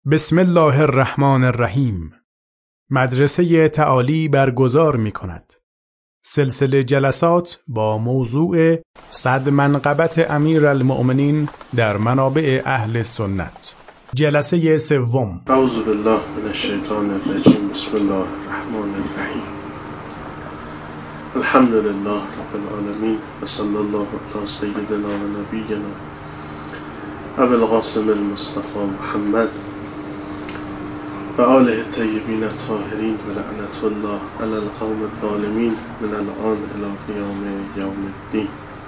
بسم الله الرحمن الرحیم. مدرسه تعالی برگزار می کند سلسله جلسات با موضوع 100 منقبت امیرالمؤمنین در منابع اهل سنت. جلسه سوم. اعوذ بالله من الشیطان الرجیم. بسم الله الرحمن الرحیم. الحمد لله رب العالمین و صلی الله علی سیدنا و نبینا ابی القاسم المصطفى محمد و آله الطیبین الطاهرین و لعنت الله علی القوم الظالمین من الان الی قیام یوم الدین.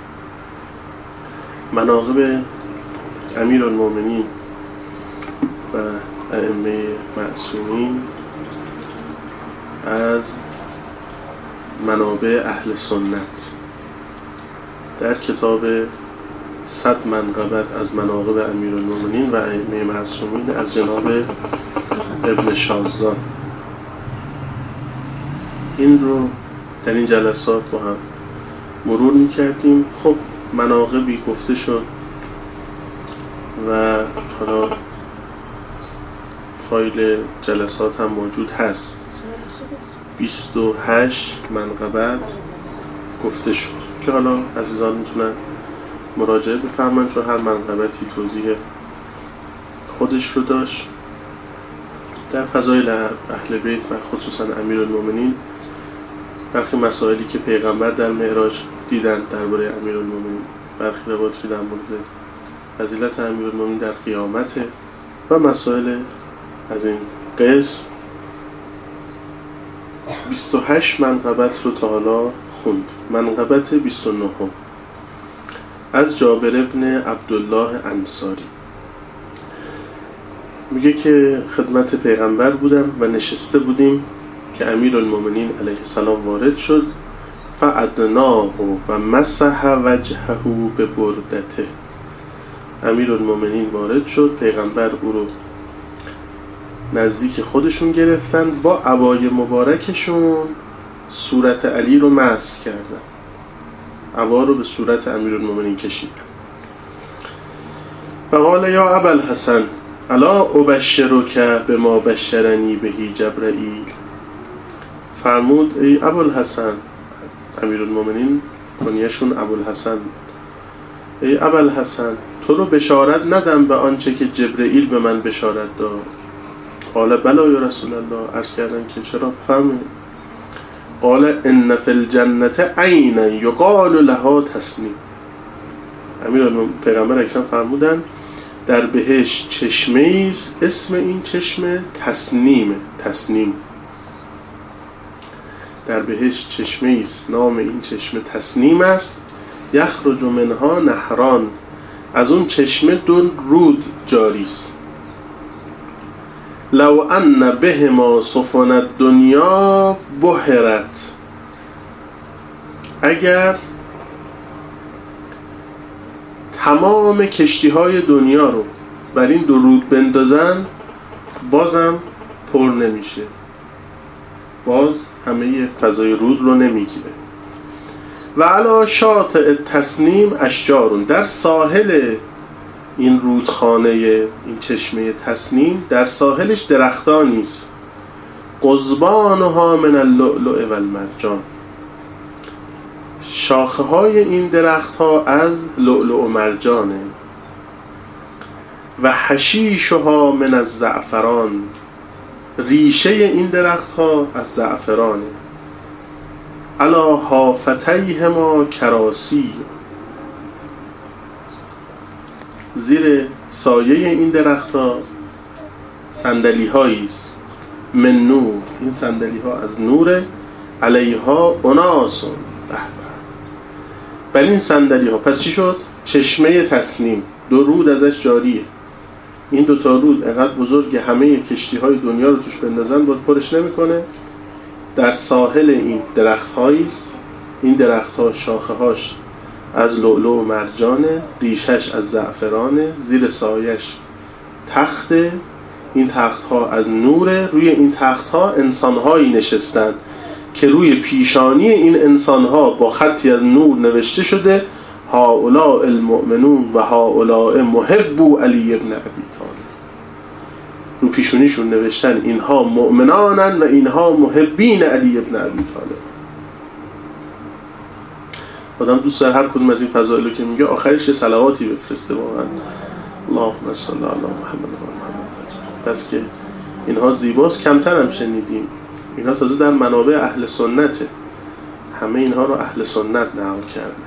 مناقب امیرالمؤمنین و ائمه معصومین از منابع اهل سنت در کتاب 100 منقبت از مناقب امیرالمؤمنین و ائمه معصومین از جناب ابن شازان. این رو در این جلسات با هم مرور میکردیم. خب مناقبی گفته شد و حالا فایل جلسات هم موجود هست. 28 منقبت گفته شد که حالا عزیزان میتونن مراجعه بفرمایید چون هر منقبتی توضیح خودش رو داشت. در فضایل اهل بیت و خصوصا امیرالمؤمنین برخی مسائلی که پیغمبر در معراج دیدن درباره امیرالمؤمنین، برخی روایاتی در مورد فضیلت امیرالمؤمنین در قیامت و مسائل از این قسم. 28 منقبت رو تا حالا خوند. منقبت 29 از جابر ابن عبدالله انصاری میگه که خدمت پیغمبر بودم و نشسته بودیم که امیرالمؤمنین علیه السلام وارد شد. فادناه و مسح وجهه به بردته. امیرالمؤمنین وارد شد، پیغمبر او رو نزدیک خودشون گرفتن، با عبای مبارکشون صورت علی رو مسح کردن، عبا رو به صورت امیرالمؤمنین کشیدن. و قال یا ابوالحسن الا ابشرک بما بشرنی بهی جبرائیل. فرمود ای ابوالحسن، امیرالمؤمنین کنیه‌شون ابوالحسن، ای ابوالحسن تو رو بشارت ندم به آنچه که جبرائیل به من بشارت داد؟ قال بلا یا رسول الله. عرض کردن که چرا؟ فهمید. قال ان فی الجنة عینا یقال لها تسنیم. پیغمبر اکرم فرمودن در بهشت چشمه است، اسم این چشمه تسنیمه. تسنیم. در بهشت چشمه است، نام این چشمه تسنیم است. یخرج منها نهران، از اون چشمه 2 رود جاری است. لو ان بهما سفن الدنیا بحرت، اگر تمام کشتی های دنیا رو بر این 2 رود بندازن بازم پر نمیشه، باز همه فضای رود رو نمیگیره. و علی شاطئ تسنیم اشجارون، در ساحل این رودخانه، این چشمه تسنیم، در ساحلش درختانی است. قضبانها من اللؤلؤ و المرجان، شاخه های این درخت ها از لؤلؤ و مرجانه. و حشیشها من الزعفران، ریشه این درخت ها از زعفرانه. علی حافتیهما کراسی، زیر سایه این درخت ها صندلی هایی است. من نور، این صندلی ها از نور. علیها اناسون، بل این صندلی ها. پس چی شد؟ چشمه تسنیم، 2 رود ازش جاریه. این 2 تا رود انقدر بزرگه همه کشتی های دنیا رو توش بندازن باید پرش نمیکنه. در ساحل این درخت هایی است. این درخت ها شاخه هاش از لؤلؤ و مرجانه، ریشش از زعفرانه، زیر سایش تخته. این تخت ها از نوره. روی این تخت ها انسان هایی نشستن که روی پیشانی این انسان ها با خطی از نور نوشته شده هؤلاء المؤمنون و هؤلاء محبو علی ابن ابی طالب. رو پیشونیشون نوشتن اینها مؤمنانن و اینها محبین علی ابن ابی طالب. آدم دوست داره هر کدوم از این فضائلو که میگه آخرش صلواتی بفرسته واقعا. اللهم صل علی محمد و محمد. بس که اینها زیباست، کمتر هم شنیدیم. اینها تازه در منابع اهل سنته، همه اینها رو اهل سنت نقل کردن.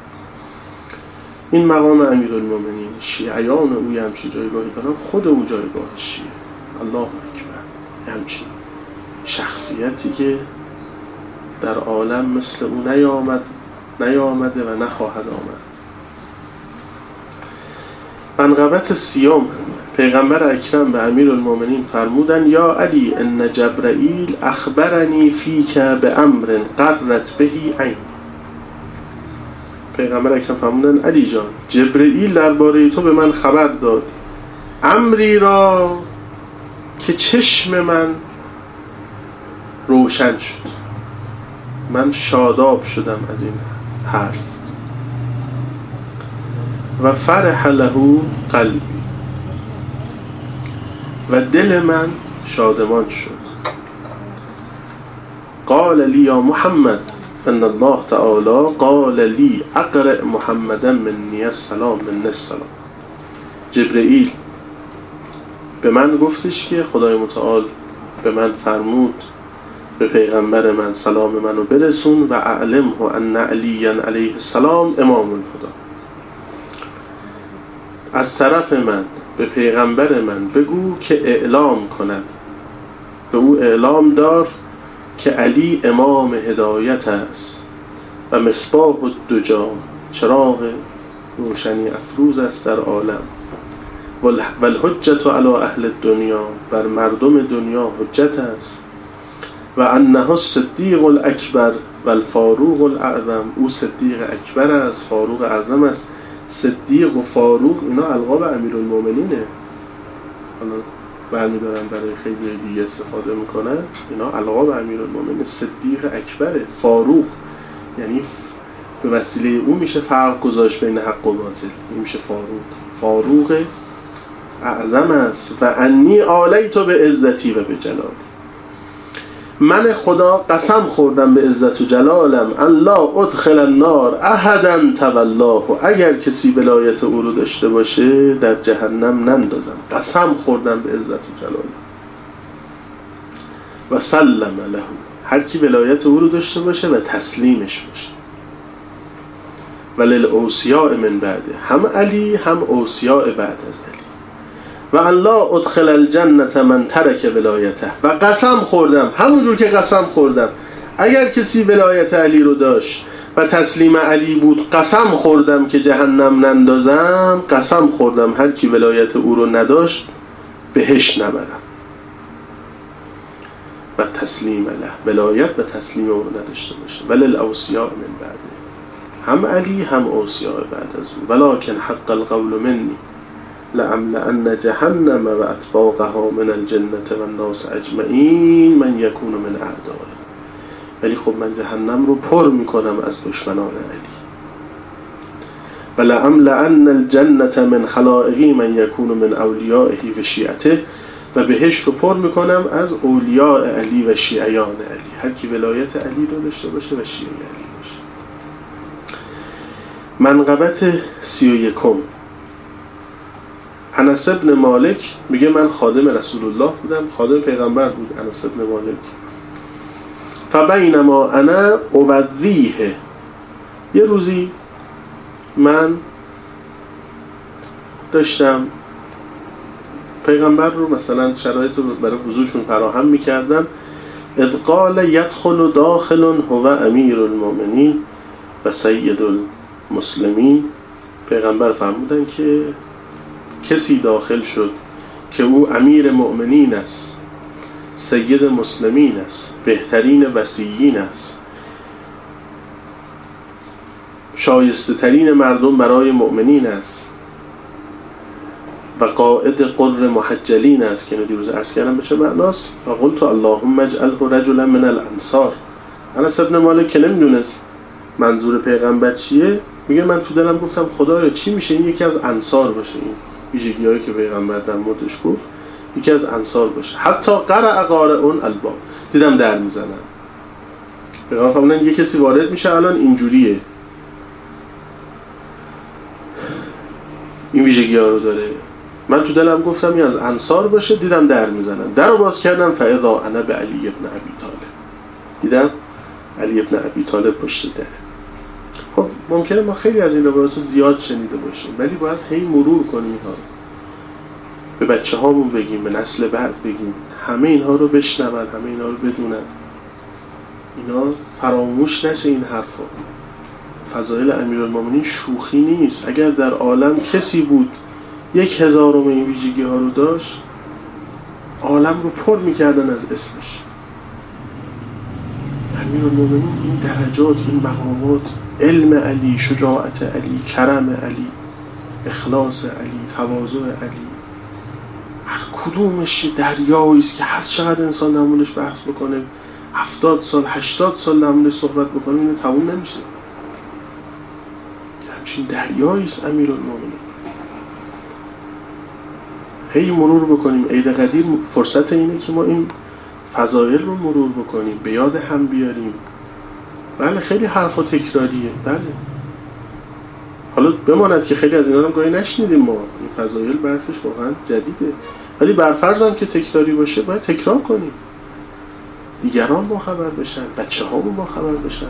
این مقام امیرالمومنین، شیعیان اوی همچین جایگاهی دارن، خود او جایگاه شیعه. الله اکبر. همچین شخصیتی که در عالم مثل او نیامده و نخواهد آمد. منقبت سیوم، پیغمبر اکرم به امیرالمومنین فرمودن یا علی ان جبرائیل اخبرنی فیک بامر قرت بهی عین. پیغمبر اکرم فرمودن علی جان، جبرائیل درباره تو به من خبر داد، امری را که چشم من روشن شد، من شاداب شدم از این حرف. و فرح له قلبی، و دل من شادمان شد. قال لی یا محمد ان الله تعالی قال لی اقرأ محمدا منی السلام منی السلام. جبرئیل به من گفتش که خدای متعال به من فرمود به پیغمبر من سلام منو برسون و اعلمه ان علی علیه السلام امام الهدی. از طرف من به پیغمبر من بگو که اعلام کند، به او اعلام دار که علی امام هدایت است و مصباح الدجا، چراغ روشنی افروز است در عالم. و الحجة علی اهل الدنیا، بر مردم دنیا حجت است. و انه الصدیق الاکبر و الفاروق الاعظم، او صدیق اکبر است، فاروق اعظم است. صدیق و فاروق اینا القاب امیرالمومنینه، حالا برمی دارن برای خیلی دیگه استفاده میکنن. اینا القاب امیرالمومنین. صدیق اکبره، فاروق یعنی به وسیله اون میشه فرق گذاشت بین حق و باطل، این میشه فاروق اعظم است. و انی آلیت به عزتی و به جلال، من خدا قسم خوردم به عزت و جلالم ان لا ادخل النار احدا تولاه، اگر کسی ولایت او رو داشته باشه در جهنم نندازم. قسم خوردم به عزت و جلالم. و سلم له، هر کی ولایت او رو داشته باشه و تسلیمش باشه. وللاوصیاء من بعده، هم علی هم اوصیاء بعد از علی. و ان لا ادخل الجنة من ترک ولایته، و قسم خوردم همونجور که قسم خوردم اگر کسی ولایت علی رو داشت و تسلیم علی بود، قسم خوردم که جهنم نندازم. قسم خوردم هر کی ولایت او رو نداشت بهش نبرم. و تسلیم له، ولایت و تسلیم او رو نداشته باشه. وللاوصیاء من بعده، هم علی هم اوصیاء بعد از او. ولکن حق القول منی لأملأن جهنم و اتباقها من الجنة و الناس اجمعین من یکون من اعدائه. ولی خب من جهنم رو پر میکنم از دشمنان علی. و لأملأن الجنة من خلائقی من یکون من اولیائه و شیعته، و بهش رو پر میکنم از اولیاء علی و شیعیان علی. هر کی ولایت علی رو داشته باشه و شیعه علی باشه. منقبت 31. انس بن مالک میگه من خادم رسول الله بودم، خادم پیغمبر بود انس بن مالک. فبینما انا اوذیه، یه روزی من داشتم پیغمبر رو مثلا شرایط رو برای حضورشون فراهم میکردم. اذ قال یدخل داخل هو امیر المؤمنین و سید المسلمین. پیغمبر فرمودن که کسی داخل شد که او امیر مؤمنین است، سید مسلمین است، بهترین وصیین است، شایسته ترین مردم برای مؤمنین است و قائد قر محجلین است که دیروز عرض کردم به چه معناست. فقلت اللهم اجعله رجلا من الانصار. انس بن مالک که نمیدونست منظور پیغمبر چیه، میگه من تو دلم گفتم خدایا چی میشه این یکی از انصار باشه، این ویژگی‌هایی که پیغمبر در موردش گفت یکی از انصار باشه. حتی قرع قارئون الباب، دیدم در میزنن. پیغمبر فرمودن یه کسی وارد میشه الان اینجوریه، این ویژگی ها رو داره. من تو دلم گفتم این از انصار باشه، دیدم در میزنن. در رو باز کردم فاذا انا بعلی ابن ابی طالب، دیدم علی ابن ابی طالب پشت دره. خب ممکنه ما خیلی از این روایات رو زیاد شنیده باشیم، ولی باید هی مرور کنیم اینها رو، به بچه هامون بگیم، به نسل بعد بگیم، همه اینها رو بشنون، همه اینها رو بدونن، اینا فراموش نشه. این حرفا فضایل امیرالمومنین شوخی نیست. اگر در عالم کسی بود 1000 این ویژگی ها رو داشت، عالم رو پر میکردن از اسمش. امیرالمومنین این درجات، این مقامات، علم علی، شجاعت علی، کرم علی، اخلاص علی، تواضع علی، هر کدومش دریایی است که هر چقدر انسان نمونش بحث بکنه، 70 سال 80 سال نمونش صحبت بکنه، اینو تموم نمیشه. همچین دریایی است امیرالمومنین. هی مرور بکنیم. عید قدیر فرصت اینه که ما این فضایل رو مرور بکنیم، به یاد هم بیاریم. بله خیلی حرفا تکراریه، بله، حالا بماند که خیلی از اینا رو گاهی نشنیدیم ما، این فضایل برفش واقعا جدیده، ولی برفرض هم که تکراری باشه باید تکرار کنیم، دیگران با خبر بشن، بچه ها با خبر بشن.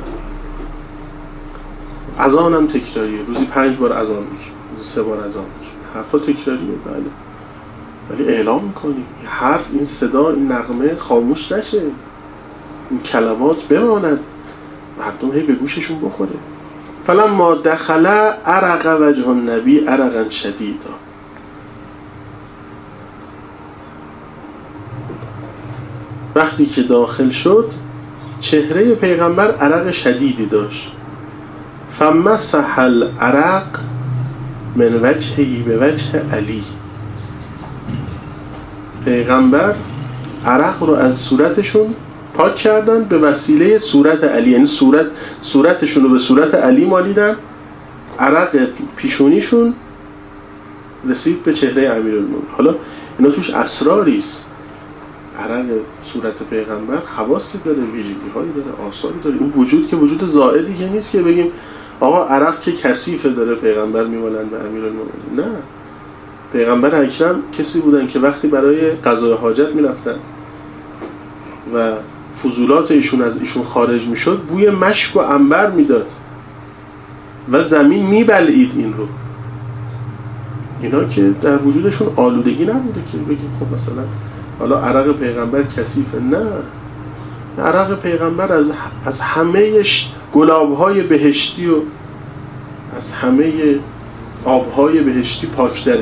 اذان هم تکراریه، روزی 5 بار اذان میگه، روزی 3 بار اذان میگه، حرفا تکراریه، بله، ولی اعلام میکنیم این حرف، این صدا، این نغمه خاموش نشه، این کلمات بماند، مردم هی به گوششون بخوره. فلما دخل عرق وجه النبی عرقا شدیدا، وقتی که داخل شد چهره پیغمبر عرق شدیدی داشت. فمسح العرق من وجهی به وجه علی، پیغمبر عرق رو از صورتشون پاک کردن به وسیله صورت علی، یعنی صورتشون رو به صورت علی مالیدن، عرق پیشونیشون رسید به چهره امیرالمومنین. حالا اینا توش اسراری است. عرق صورت پیغمبر خواصی داره، ویژگی هایی داره، آثاری داره. این وجود که وجود زائدی که نیست که بگیم آقا عرق که کثیفه داره پیغمبر میمالن به امیرالمومنین. نه، پیغمبر اکرم کسی بودن که وقتی برای قضای حاجت میرفتن و فضولات ایشون از ایشون خارج میشد، بوی مشک و عنبر میداد و زمین میبلعید این رو. اینا که در وجودشون آلودگی نبوده که بگیم خب مثلا حالا عرق پیغمبر کثیفه. نه، عرق پیغمبر از همه گلابهای بهشتی و از همه آبهای بهشتی پاکتره.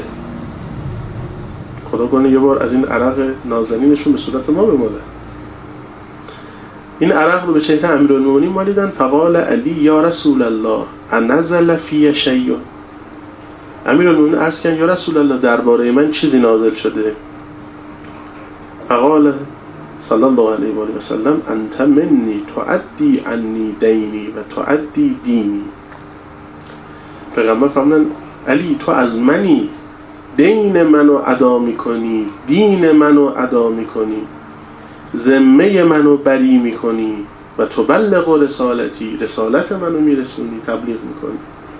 خدا کنه یه بار از این عرق نازنینشون به صورت ما بماله. این عرق رو به چهره امیرالمومنین مالیدن. فقال علی یا رسول الله انزل فی شیء، امیرالمومنین عرض کردن یا رسول الله درباره من چیزی نازل شده؟ فقال صلی الله علیه و آله و سلم انت منی تعدی عنی دینی و تعدی دینی. پیغمبر فرمودن علی تو از منی، دین منو ادا میکنی، دین منو ادا میکنی، ذمه منو بری میکنی و تبلغ رسالتی، رسالت منو میرسونی، تبلیغ میکنی.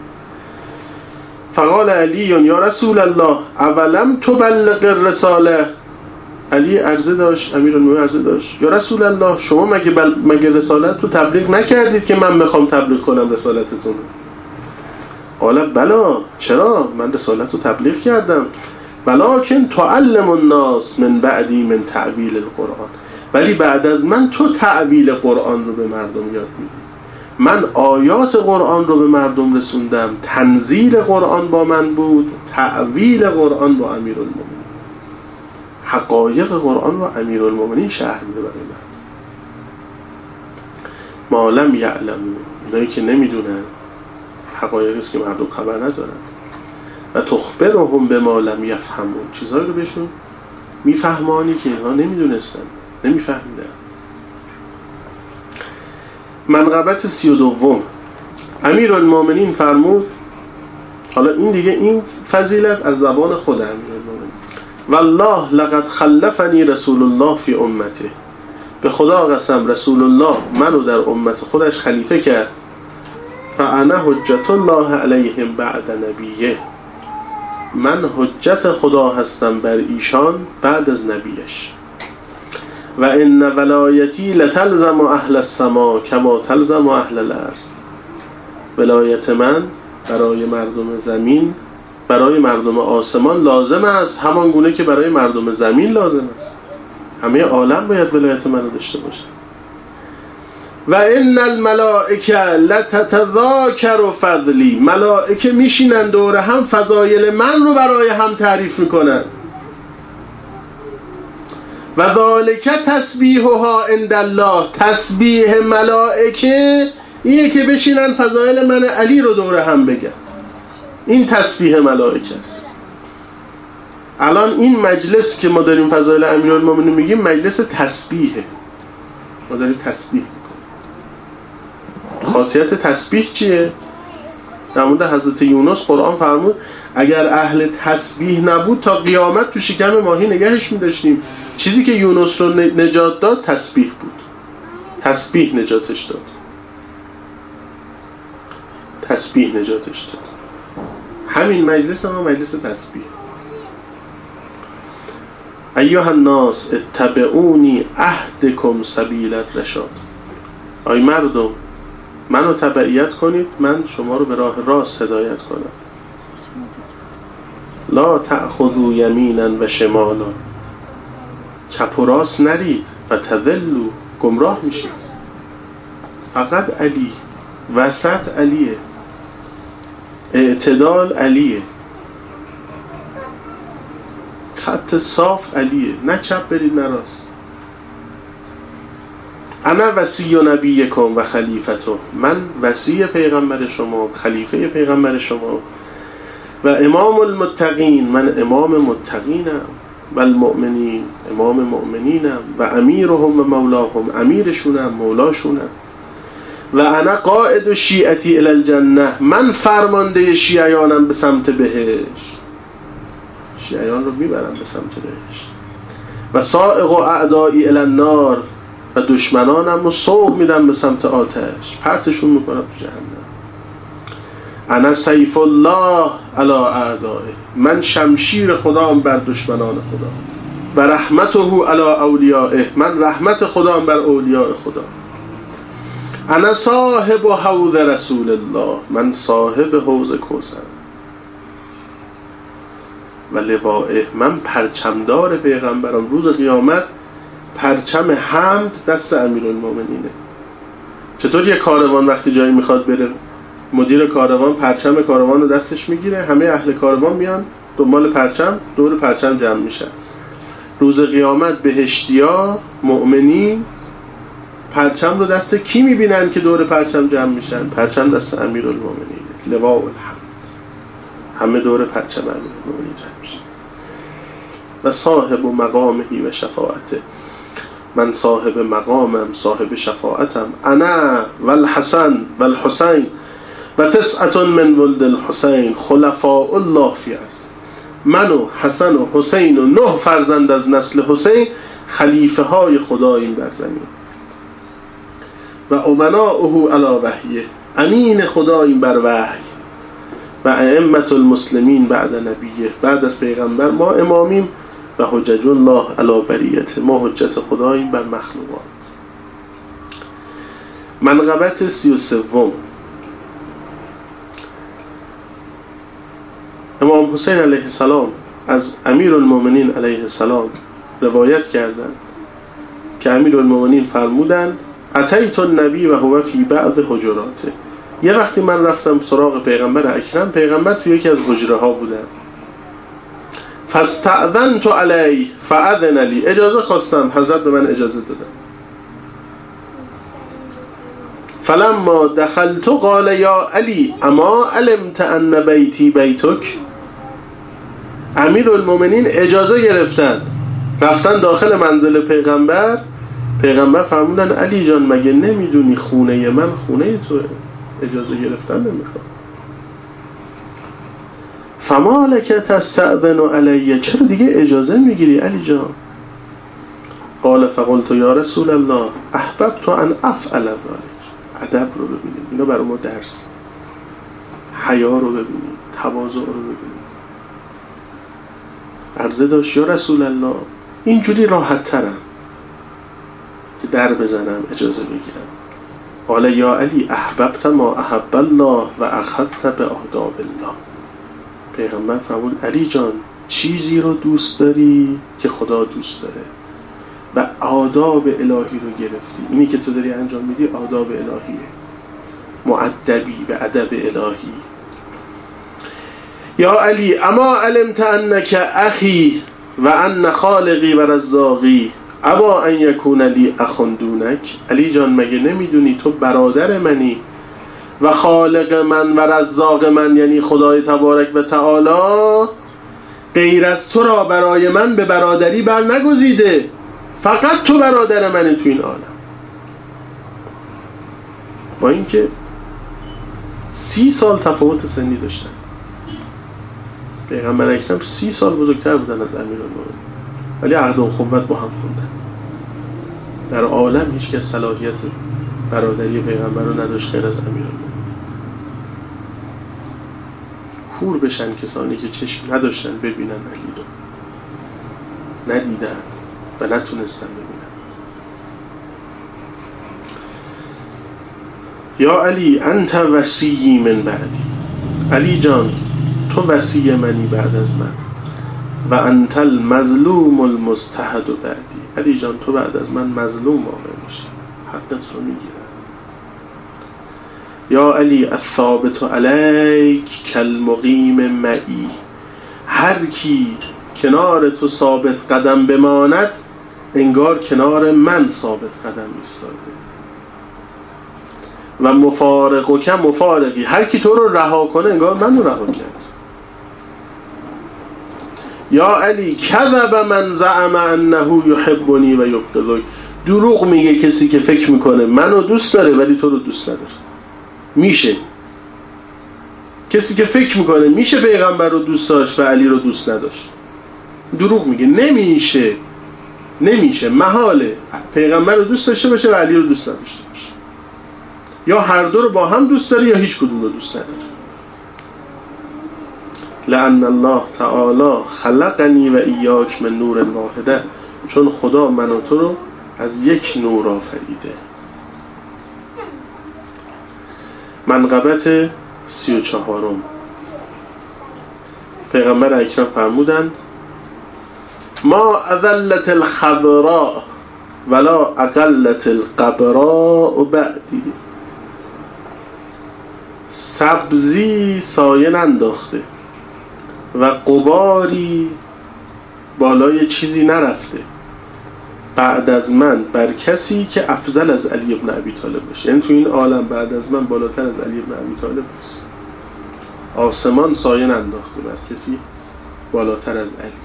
فقال علی یا رسول الله اولم تبلغ الرساله، علی عرضه داشت، امیرالمومنین عرضه داشت یا رسول الله شما مگه رسالت رو تبلیغ نکردید که من بخوام تبلیغ کنم رسالتتون؟ قال بلا، چرا؟ من رسالت رو تبلیغ کردم. ولکن تعلم الناس من بعدی من تعویل القرآن، ولی بعد از من تو تعویل قرآن رو به مردم یاد میدی. من آیات قرآن رو به مردم رسوندم، تنزیل قرآن با من بود، تعویل قرآن با امیرالمومنین. حقایق قرآن رو امیرالمومنین شرح میده برای من. ما لم یعلمون، اینایی که نمیدونن، حقایقی است که مردم خبر ندارن. و تخبرهم بما لم یفهمون، چیزهایی رو بهشون میفهمانی که اینها نمیدونستن، نمیفهمیدن. منقبت 32 امیرالمومنین فرمود، حالا این دیگه این فضیلت از زبان خود امیرالمومنین، والله لقد خلفنی رسول الله فی امته، به خدا قسم رسول الله منو در امت خودش خلیفه کرد. فانا حجت الله علیهم بعد نبیه، من حجت خدا هستم بر ایشان بعد از نبیش. و ان ولایتی لتلزم اهل السما کما تلزم اهل الارض، ولایت من برای مردم زمین، برای مردم آسمان لازم است همان گونه که برای مردم زمین لازم است. همه عالم باید ولایت من رو داشته باشه. و ان الملائکه لتتذاکر فضلی، ملائکه میشینن دور هم فضایل من رو برای هم تعریف میکنن. و ذالک تسبیحها عند الله، تسبیح ملائکه اینه که بشینن فضایل من علی رو دور هم بگن. این تسبیح ملائکه است. الان این مجلس که ما داریم فضایل امیرالمومنین میگیم مجلس تسبیحه، ما داریم تسبیح میکنیم. خاصیت تسبیح چیه؟ در مورد حضرت یونس قرآن فرمود اگر اهل تسبیح نبود تا قیامت تو شکم ماهی نگهش می‌داشتیم. چیزی که یونس رو نجات داد تسبیح بود، تسبیح نجاتش داد، تسبیح نجاتش داد. همین مجلس هم مجلس تسبیح. ایها الناس اتبعونی اهدکم سبیل الرشاد، ای مردم منو تبعیت کنید من شما رو به راه راست هدایت کنم. لا تأخذوا یمینا و شمالا، چپ و راست نرید، فتضلوا، گمراه میشید. فقط علی، وسط علیه، اعتدال علیه، خط صاف علیه، نه چپ برید نه راست. انا وصی نبیکم و خلیفته، من وصی پیغمبر شما، خلیفه پیغمبر شما. و امام المتقین، من امام متقینم. و المؤمنین، امام مؤمنینم. و امیرهم و مولاهم، امیرشونم مولاشونم. و انا قائد شیعتی الی الجنه، من فرمانده شیعیانم به سمت بهشت، شیعیان رو میبرم به سمت بهشت. و سائق اعدایی الی النار، و دشمنانم رو سوق میدم به سمت آتش، پرتشون میکنم تو جهنم. انا سیف الله علی اعدائه، من شمشیر خدام بر دشمنان خدا. و رحمته علی اولیائه، من رحمت خدام بر اولیاء خدا. انا صاحب حوض رسول الله، من صاحب حوض کوثر. و لوائه، من پرچمدار پیغمبرم. روز قیامت پرچم حمد دست امیرالمومنینه. چطور یه کاروان وقتی جایی میخواد بره، مدیر کاروان پرچم کاروان رو دستش میگیره، همه اهل کاروان میان دنبال پرچم، دور پرچم جمع میشن. روز قیامت بهشتیا مؤمنین پرچم رو دست کی میبینن که دور پرچم جمع میشن؟ پرچم دست امیرالمومنین، لواء الحمد، همه دور پرچم امیرالمومنین جمع میشن. و صاحب مقامهی و شفاعته، من صاحب مقامم، صاحب شفاعتم. انا والحسن والحسین و تسعة من ولد الحسین خلفاء الله فی ارض، من و حسن و حسین و 9 فرزند از نسل حسین خلیفه های خداییم بر زمین. و امناؤه علی وحیه، امین خداییم بر وحی. و ائمة المسلمین بعد نبیه، بعد از پیغمبر ما امامیم. و حجج الله علی بریته، ما حجت خداییم بر مخلوقات. منقبت 33. امام حسین علیه السلام از امیرالمومنین علیه السلام روایت کردند که امیرالمومنین فرمودند اتیت النبی و هو فی بعض حجراته، یه وقتی من رفتم سراغ پیغمبر اکرم، پیغمبر توی یکی از حجره ها بودن. فاستأذنت علیه فأذن لی، اجازه خواستم، حضرت به من اجازه دادن. فلما دخلت قال یا علی اما علمت ان بیتی بیتک، امیرالمومنین اجازه گرفتن رفتن داخل منزل پیغمبر. پیغمبر فرمودن علی جان مگه نمیدونی خونه من خونه توه، اجازه گرفتن نمیخواد. فما لک تستأذن علی، چرا دیگه اجازه میگیری علی جان؟ قال فقلت یا رسول الله احببت ان افعل ذلك. ادب رو ببینید، اینا برای ما درس. حیا رو ببینید، تواضع رو ببینید. عرضه داشت یا رسول الله اینجوری راحت ترم که در بزنم اجازه بگیرم. قال یا علی احببت ما احب الله و اخذت به آداب الله. پیغمبر فرمود علی جان چیزی رو دوست داری که خدا دوست داره و آداب الهی رو گرفتی. اینی که تو داری انجام میدی آداب الهیه، مؤدبی به ادب الهی. یا علی اما علمت انک اخی و ان خالقی و رزاقی ابا ان یکون لی اخ دونک. علی جان مگه نمیدونی تو برادر منی و خالق من و رزاق من یعنی خدای تبارک و تعالی غیر از تو را برای من به برادری بر نگزیده، فقط تو برادر منی تو این عالم. با اینکه 30 سال تفاوت سنی داشتن، پیغمبر اکرم 30 سال بزرگتر بودن از امیرالمومنین، ولی عهد و اخوت با هم خوندن. در عالم هیچ کس صلاحیت برادری پیغمبر رو نداشت غیر از امیرالمومنین. کور بشن کسانی که چشم نداشتن ببینن علی رو، ندیدن و نتونستن ببینن. یا علی انت وصی من بعدی. علی جان تو وصی منی بعد از من. و انت المظلوم المستحد بعدی. علی جان تو بعد از من مظلوم واقع میشی، حقت رو میگیرن. یا علی الثابت علیک کالمقیم معی. هر کی کنار تو ثابت قدم بماند انگار کنار من ثابت قدم ایستاده. و مفارق و کم مفارقی. هر کی تو رو رها کنه انگار من رو رها کرد. یا علی کذب من زعم انه یحبنی و یبغضک. دروغ میگه کسی که فکر میکنه منو دوست داره ولی تو رو دوست نداره. میشه کسی که فکر میکنه میشه پیغمبر رو دوست داشت و علی رو دوست نداشت، دروغ میگه. نمیشه محاله پیغمبر رو دوست داشته باشه و علی رو دوست نداشته باشه. یا هر دو رو با هم دوست داره یا هیچ کدوم رو دوست نداره. لأن الله تعالی خلقنی و ایاک من نور واحده. چون خدا من و تو رو از یک نور آفریده. منقبت 34. پیغمبر اکرم فرمودند ما اذلت الخضراء ولا اقلت القبراء بعدی. سبزی سایه ننداخته و غباری بالای چیزی نرفته بعد از من بر کسی که افضل از علی ابن ابی طالب باشه. یعنی تو این عالم بعد از من بالاتر از علی ابن ابی طالب نیست. آسمان سایه ننداخته بر کسی بالاتر از علی.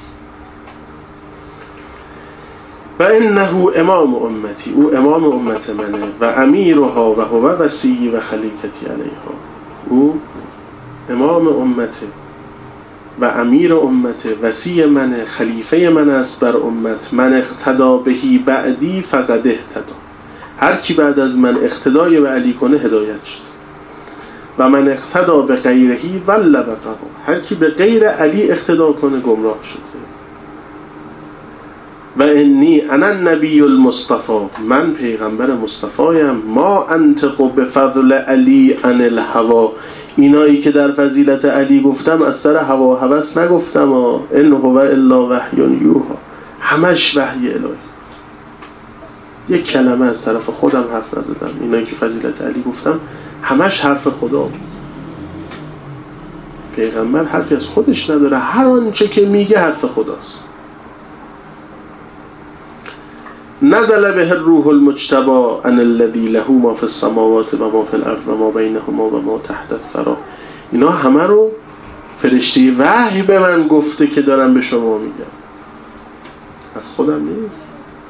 و انه امام امتی. او امام امت منه. و امیرها و هو وصی و خلیفتی علیها. او امام امته و امیر امته، وصی منه، خلیفه من است بر امت. من اقتدا بهی بعدی فقد اهتدا. هر کی بعد از من اقتدای به علی کنه هدایت شد. و من اقتدا به غیرهی ول بقوا. هر کی به غیر علی اقتدا کنه گمراه شده. و انی انا النبی المصطفى. من پیغمبر مصطفایم. ما انطق بفضل علی عن الهوا. اینایی که در فضیلت علی گفتم از سر هوا و هوس نگفتم. ان هو الا وحی یوحی. همش وحی الهی. یک کلمه از طرف خودم حرف نزدم. اینایی که فضیلت علی گفتم همش حرف خدا بود. پیغمبر حرفی از خودش نداره. هر آنچه که میگه حرف خداست. نزل به الروح المجتبی ان الذی له ما فی السماوات و ما فی الارض و ما بینهما و ما تحت الثری. اینا همه رو فرشته وحی به من گفته که دارم به شما میگم، از خودم نیست.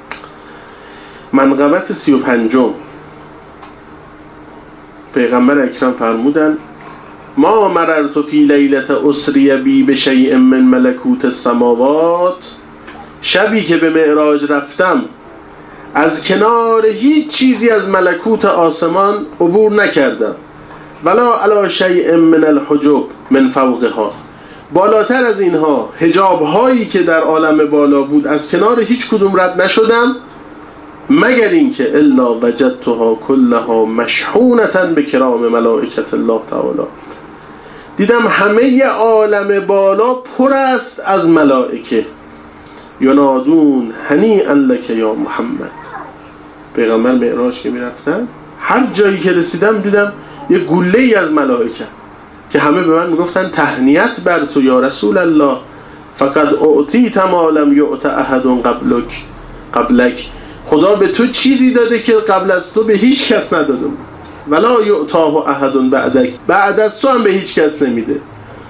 منقبت 35. پیغمبر اکرم فرمودن ما مررت فی لیلة اسری بی بشیء من ملکوت السماوات، شبی که به معراج رفتم از کنار هیچ چیزی از ملکوت آسمان عبور نکردم، ولا علی شیء من الحجب من فوقها، بالاتر از اینها حجاب هایی که در عالم بالا بود از کنار هیچ کدوم رد نشدم، مگر اینکه الا وجدتها کلها مشحونة بکرام ملائکة الله تعالی، دیدم همه عالم بالا پر است از ملائکه، ینادون هنیئا لک یا محمد. پیغمبر معراج که میرفتن هر جایی که رسیدم دیدم یه گله ای از ملائکه که همه به من میگفتن تهنیت بر تو یا رسول الله، فقد اعطیت ما لم یعط احد قبلک، خدا به تو چیزی داده که قبل از تو به هیچ کس نداده بود، ولا یعطاه احد بعدک، بعد از تو هم به هیچ کس نمیده.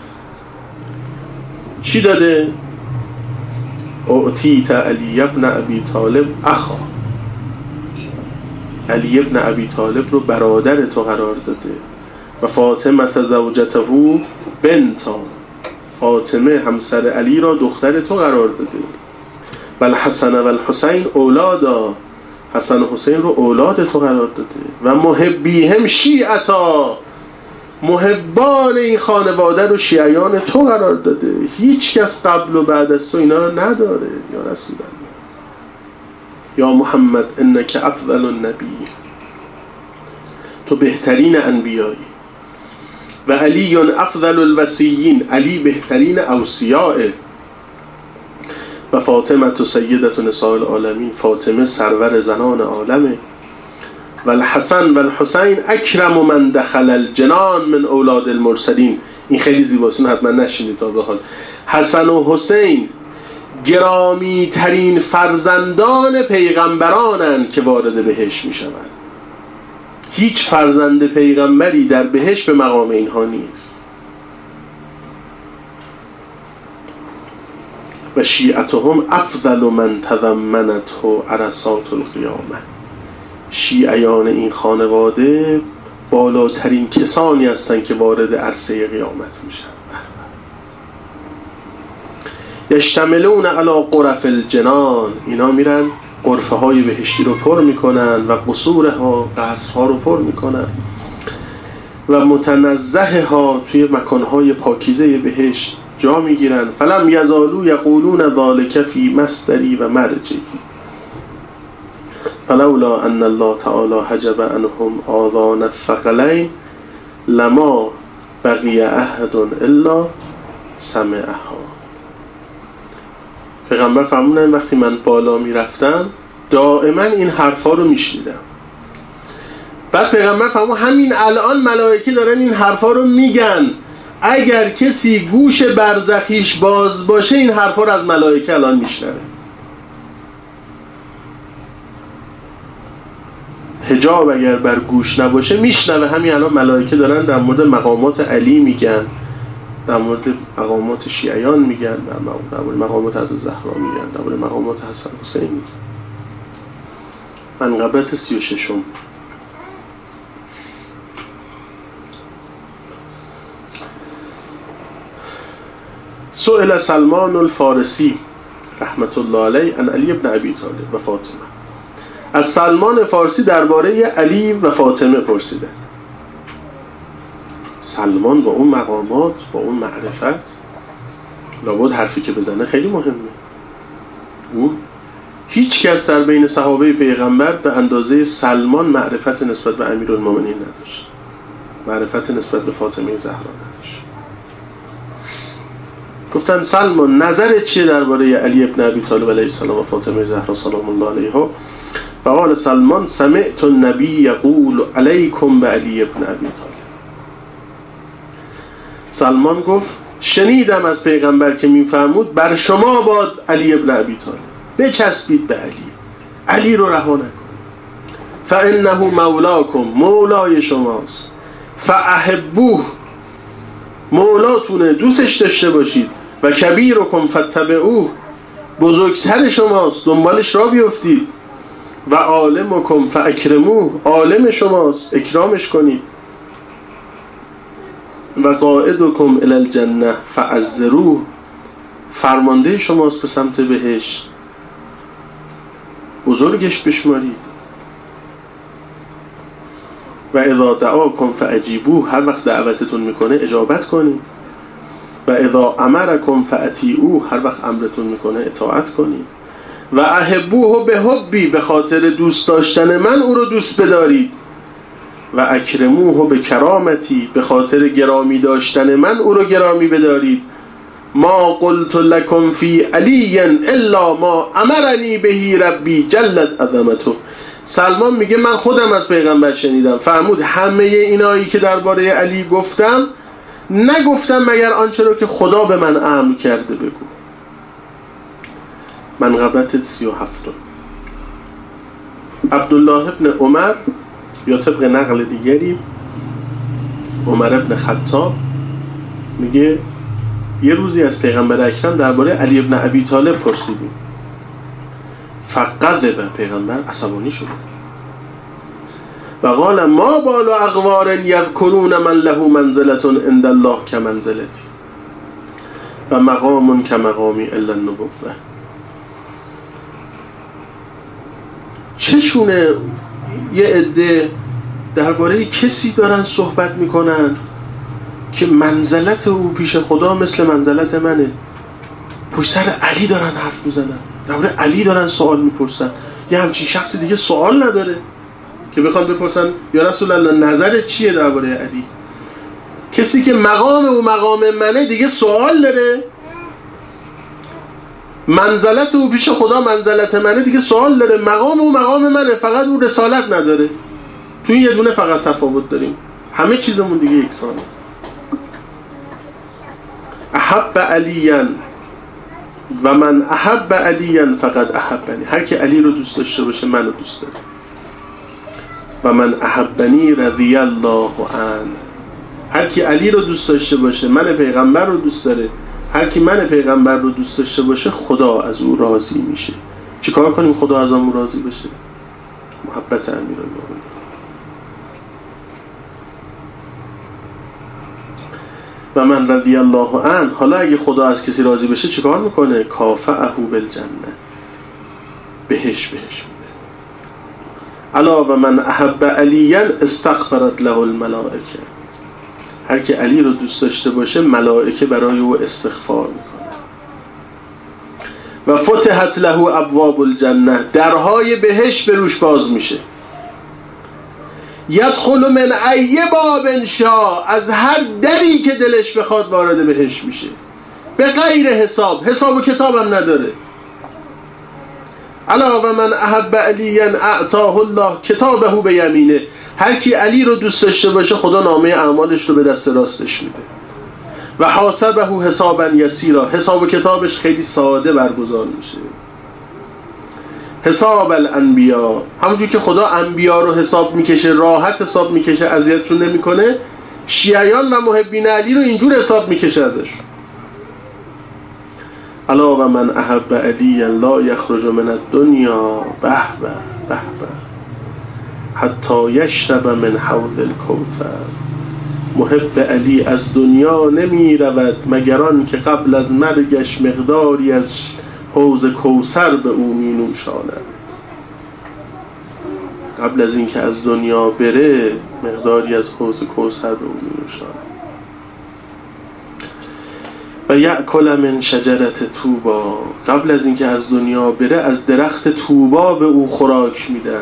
چی داده؟ اعطیت علی ابن ابی طالب اخا، علی ابن ابی طالب رو برادر تو قرار داده، و فاطمه زوجته بنتا، فاطمه همسر علی را دختر تو قرار داده، و الحسن و الحسین اولادا، حسن و حسین رو اولاد تو قرار داده، و محبیهم شیعتا، محبان این خانواده رو شیعیان تو قرار داده، هیچ کس قبل و بعد از تو اینا رو نداره یا رسول الله. یا محمد انک افضل النبی، تو بهترین انبیایی، و علی افضل الوصیین، علی بهترین اوصیاء، و فاطمه تو سیدة نساء العالمین، فاطمه سرور زنان عالمه، و الحسن و الحسین اکرم من دخل الجنان من اولاد المرسلین. این خیلی زیباست، حتما نشینید تا به حال. حسن و حسین گرامی ترین فرزندان پیغمبرانند که وارد بهشت می شوند. هیچ فرزند پیغمبری در بهشت به مقام اینها نیست. و شیعتهم افضل من تضمنته عرصات القیامه، شیعیان این خانواده بالاترین کسانی هستند که وارد عرصه قیامت میشن. یشتملون علی غرف الجنان، اینا میرن غرفه های بهشتی رو پر میکنن، و قصورها، قصرها رو پر میکنن، و متنزه ها، توی مکانهای پاکیزه بهشت جا میگیرن. فلم یزالو یقولون ذالک فی مصدری و مرجعی، فلولا ان الله تعالی حجب عنهم آذان الثقلین لما بقی احد الا سمعها. پیغمبر فرمودن وقتی من بالا میرفتم دائما این حرفا رو میشنیدم. بعد پیغمبر فرمود همین الان ملائکه دارن این حرفا رو میگن، اگر کسی گوش برزخیش باز باشه این حرفا رو از ملائکه الان میشنوه. حجاب اگر بر گوش نباشه میشنوه. همین الان ملائکه دارن در مورد مقامات علی میگن، در مورد مقامات شیعیان میگن، در مورد مقامات حضرت زهرا میگن، در مورد مقامات حسن حسین میگن. منقبت 36. سئل سلمان الفارسی رحمت الله علیه عن علی ابن ابی طالب و فاطمه، از سلمان فارسی درباره علی و فاطمه پرسیده. سلمان با اون مقامات، با اون معرفت، لابد حرفی که بزنه خیلی مهمه. او هیچ کس در بین صحابه پیغمبر به اندازه سلمان معرفت نسبت به امیرالمومنین نداشت، معرفت نسبت به فاطمه زهرا نداشت. گفتن سلمان نظرت چیه درباره علی ابن ابی طالب علیه السلام و فاطمه زهرا سلام الله علیها؟ فقال سلمان سمعت النبی یقول علیکم به علی ابن ابی طالب. سلمان گفت شنیدم از پیغمبر که میفرمود بر شما باد علی ابن ابی طالب، بچسبید به علی رو رها نکن. فانه مولاکم، مولای شماست. فاحبوه، مولاتونه، دوستش داشته باشید. و کبیرکم فتبعوه، بزرگتر شماست، دنبالش را بیفتید. و عالمکم فاکرموه، عالم شماست، اکرامش کنید. و قائدکم الی الجنه فعذروه، فرمانده شماست به سمت بهشت، بزرگش بشمارید. و اذا دعاکم فاجیبوه، هر وقت دعوتتون میکنه اجابت کنید. و اذا امرکم فاطیعوه، هر وقت امرتون میکنه اطاعت کنید. و احبوه به حبی، به خاطر دوست داشتن من او رو دوست بدارید. و اکرموه به کرامتی، به خاطر گرامی داشتن من او رو گرامی بدارید. ما قلت لکم فی علی الا ما امرنی بهی ربی جلت عظمته. سلمان میگه من خودم از پیغمبر شنیدم، فرمود همه اینایی که درباره علی گفتم نگفتم مگر آنچه رو که خدا به من امر کرده بگو. منقبت 37. عبدالله ابن عمر، یا طبق نقل دیگری عمر ابن خطاب، میگه یه روزی از پیغمبر اکرم درباره علی ابن ابی طالب پرسیدیم. فقذب، پیغمبر عصبانی شد و قال ما بال اغوار یذکرون من له منزلة عند الله کمنزلتی و مقام کمقامی الا النبوة. چشونه یه عده درباره کسی دارن صحبت میکنن که منزلت او پیش خدا مثل منزلت منه، پشت سر علی دارن حرف میزنن، درباره علی دارن سوال میپرسن. یه همچین شخصی دیگه سوال نداره که بخوان بپرسن یا رسول الله نظرت چیه درباره علی؟ کسی که مقام او مقام منه دیگه سوال داره؟ منزلت او پیش خدا منزلت منه دیگه سوال داره؟ مقام او مقام منه، فقط او رسالت نداره. تو این یه دونه فقط تفاوت داریم، همه چیزمون دیگه یکسانه. احب علیاً و من احب علیاً فقط احبنی، هر کی علی رو دوست داشته باشه منو دوست داره. و من احبنی رضی الله عنه، هر کی علی رو دوست داشته باشه من پیغمبر رو دوست داره. هر کی من پیغمبر رو دوست داشته باشه خدا از او راضی میشه. چیکار کنیم خدا از اون راضی بشه؟ محبت امیرالمومنین. و من رضی الله عنه، حالا اگه خدا از کسی راضی بشه چیکار میکنه؟ کافئه بالجنه، بهش میده. الا و من احب علیاً استغفرت له الملائکه، هر کی علی رو دوست داشته باشه ملائکه برای او استغفار میکنه. و فتحت له ابواب الجنه، درهای بهشت به روش باز میشه. یدخل من ای باب شاء، از هر دری که دلش بخواد وارد بهشت میشه، به غیر حساب و کتابم نداره. الا و من احب علیاً اعطاه الله کتابه به یمینه، هر کی علی رو دوست داشته باشه خدا نامه اعمالش رو به دست راستش میده. و حاسبه حسابا یسیرا، حساب و کتابش خیلی ساده برگزار میشه. حساب الانبیا، همونجور که خدا انبیا رو حساب میکشه، راحت حساب میکشه، اذیتشون نمیکنه، شیعیان و محبین علی رو اینجور حساب میکشه ازش. الا و من احب علی لا یخرج من الدنیا به به به به حتی یشرب من حوض الکوثر، محب علی از دنیا نمی رود مگر آن که قبل از مرگش مقداری از حوض کوثر به او می نوشاند. قبل از اینکه از دنیا بره مقداری از حوض کوثر به او می نوشاند. و یأکل من شجرت طوبا، قبل از اینکه از دنیا بره از درخت طوبا به او خوراک میدن.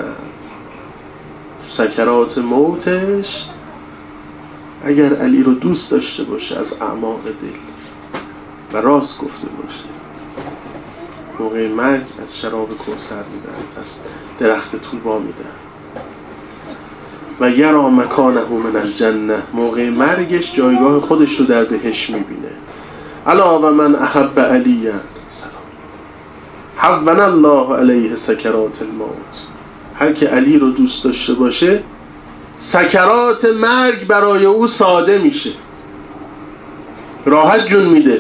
سکرات موتش اگر علی رو دوست داشته باشه از اعماق دل و راست گفته باشه، موقع مرگ از شراب کوثر میدن، از درخت طوبا میدن. و یرا مکانه من الجنه، موقع مرگش جایگاه خودش رو در بهشت میبینه. الا و من احب علیاً حون الله علیه سکرات الموت، هر که علی رو دوست داشته باشه سکرات مرگ برای او ساده میشه، راحت جون میده.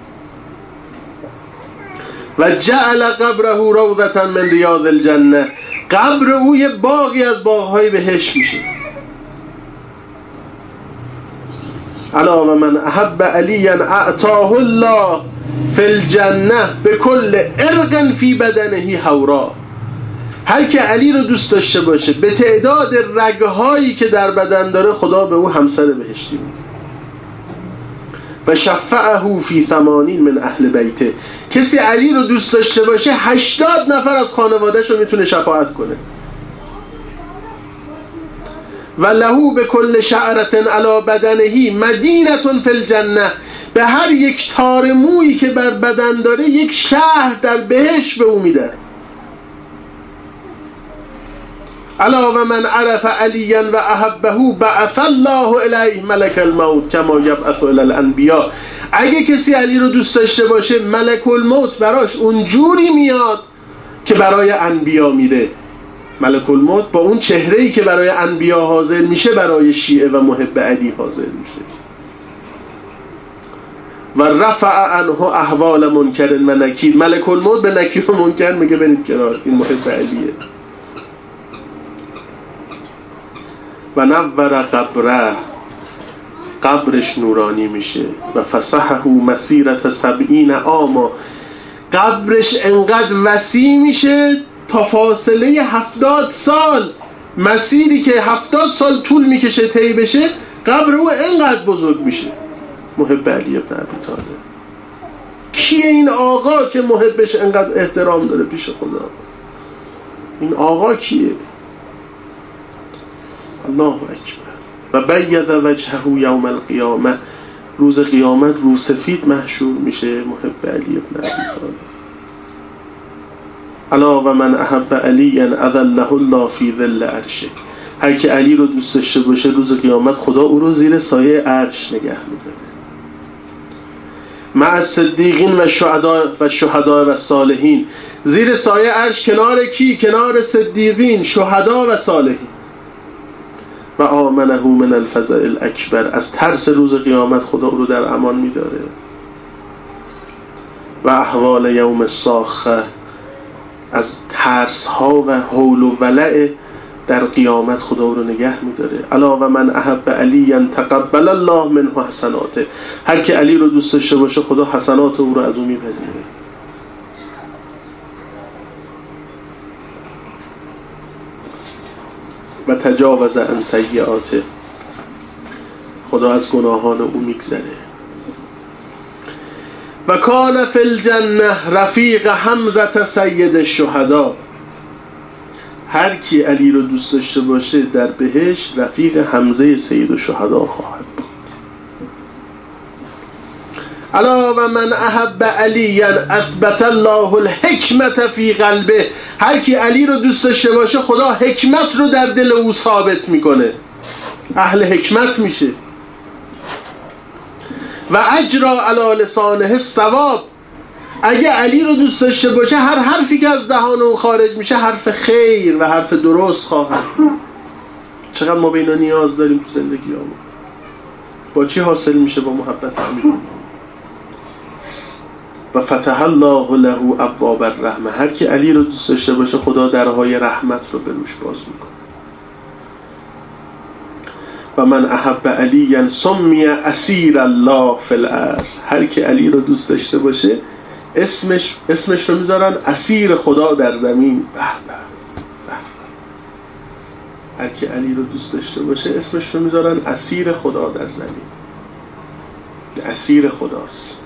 و جعل قبره روضة من ریاض الجنه، قبر او یه باغی از باغهای بهشت میشه. الا و من احب علیا اعطاه الله فی الجنه بكل ارق فی بدنه حورا. هر که علی رو دوست داشته باشه به تعداد رگهایی که در بدن داره خدا به او همسر بهشتی میده. و شفعه فی 80 من اهل بیته. کسی علی رو دوست داشته باشه 80 نفر از خانواده‌اش رو میتونه شفاعت کنه. و له بكل شعرة علی بدنه مدینة فی الجنه. به هر یک تار مویی که بر بدن داره یک شهر در بهشت به او میده. الا و من عرف علیا و احبه بعث الله الیه ملک الموت کما یبعث الی الانبیاء. اگه کسی علی رو دوست داشته باشه ملک الموت براش اونجوری میاد که برای انبیا میره. ملک الموت با اون چهره‌ای که برای انبیا حاضر میشه برای شیعه و محب علی حاضر میشه. و رفع عنه احوال منکر و نکیر. ملک الموت به نکیر و منکر میگه برید کنار، این محب علیه. و نور قبره، قبرش نورانی میشه. و فسحه مسیرت 70 عاما. قبرش انقدر وسیع میشه تا فاصله 70 سال، مسیری که 70 سال طول میکشه طی بشه، قبر او انقدر بزرگ میشه. محب علی ابن ابی طالب. کیه این آقا که محبش انقدر احترام داره پیش خدا؟ این آقا کیه؟ الله اکبر. و بید وجهه یوم القیامه. روز قیامت رو سفید محشور میشه محب علی ابن ابی طالب. الا و من احب علیا اذله الله فی ظل عرشه. هر که علی رو دوست داشته باشه روز قیامت خدا او رو زیر سایه عرش نگه می‌داره. مع الصدیقین و شهداء و صالحین. زیر سایه عرش کنار کی؟ کنار صدیقین، شهدا و صالحین. و آمنه من الفزع الاکبر. از ترس روز قیامت خدا او رو در امان می‌داره. و احوال یوم الصاخه. از ترس ها و حول و ولع در قیامت خدا او رو نگه می‌داره. الا و من احب علیا تقبل الله منه حسناته. هر که علی رو دوست داشته باشه خدا حسنات او رو از او میپذیره. و تجاوز عن سیئاته. خدا از گناهان او میگذره. و کان فی الجنه رفیق حمزه سید الشهدا. هر کی علی رو دوست داشته باشه در بهشت رفیق حمزه سید الشهدا خواهد بود. الا و من احب علیا اثبت الله الحکمت فی قلبه. هر کی علی رو دوست داشته باشه خدا حکمت رو در دل او ثابت میکنه، اهل حکمت میشه. و اجرا علی لسانه الصواب. اگه علی رو دوست داشته باشه هر حرفی که از دهان اون خارج میشه حرف خیر و حرف درست خواهد. چقدر ما به اینا نیاز داریم تو زندگیامون. با چی حاصل میشه؟ با محبت امیر. و فتح الله له ابواب الرحمه. هر کی علی رو دوست داشته باشه خدا درهای رحمت رو به روش باز میکنه. و من احب علیا سمی اسیر الله فی الارض. هر کی علی رو دوست داشته باشه اسمش رو میذارن اسیر خدا در زمین. هر کی علی رو دوست داشته باشه اسمش رو میذارن اسیر خدا در زمین. اسیر خداست.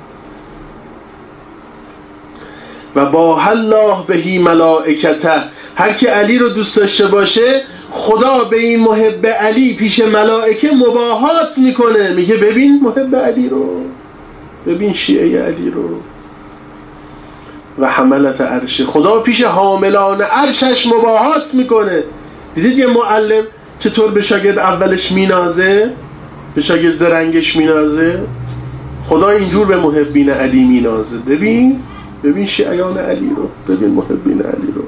و با الله بهی ملائکته. هر کی علی رو دوست داشته باشه خدا به این محب علی پیش ملائکه مباهات میکنه. میگه ببین محب علی رو، ببین شیعه علی رو. و حملت عرش. خدا پیش حاملان عرشش مباهات میکنه. دیدید یه معلم چطور به شاگرد اولش مینازه، به شاگرد زرنگش مینازه؟ خدا اینجور به محبین علی مینازه. ببین شیعیان علی رو، ببین محبین علی رو.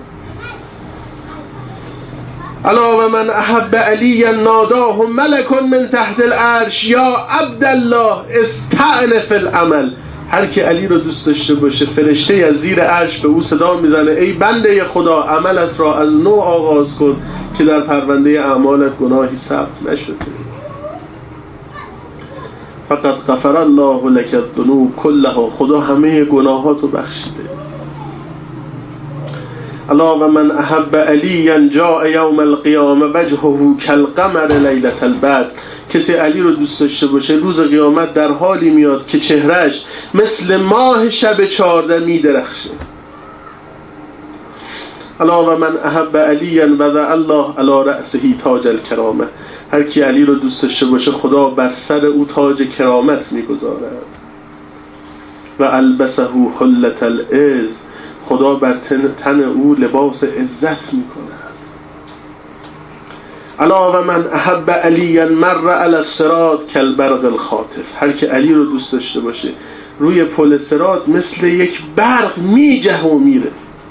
الا و من احب علیا ناداه ملک من تحت العرش یا عبدالله استأنف العمل. هر کی علی رو دوست داشته باشه فرشته از زیر عرش به او صدا میزنه ای بنده خدا عملت را از نو آغاز کن که در پرونده اعمالت گناهی ثبت نشده. فقط غفر الله لك الذنوب کلها، خدا همه گناهاتو بخشیده. الا و من احب علی جاء یوم القیامه وجهه کالقمر لیلة البدر، کسی علی رو دوست داشته باشه روز قیامت در حالی میاد که چهرهش مثل ماه شب 14 میدرخشه. الا و من احب علی وضع الله علی رأسه تاج الکرامه، هر کی علی رو دوست داشته باشه خدا بر سر او تاج کرامت میگذارد. و البسه حلة العز، خدا بر تن او لباس عزت میکند. الا و من احب علی مر علی الصراط کالبرق الخاطف، هر کی علی رو دوست داشته باشه روی پل صراط مثل یک برق میجه و میره.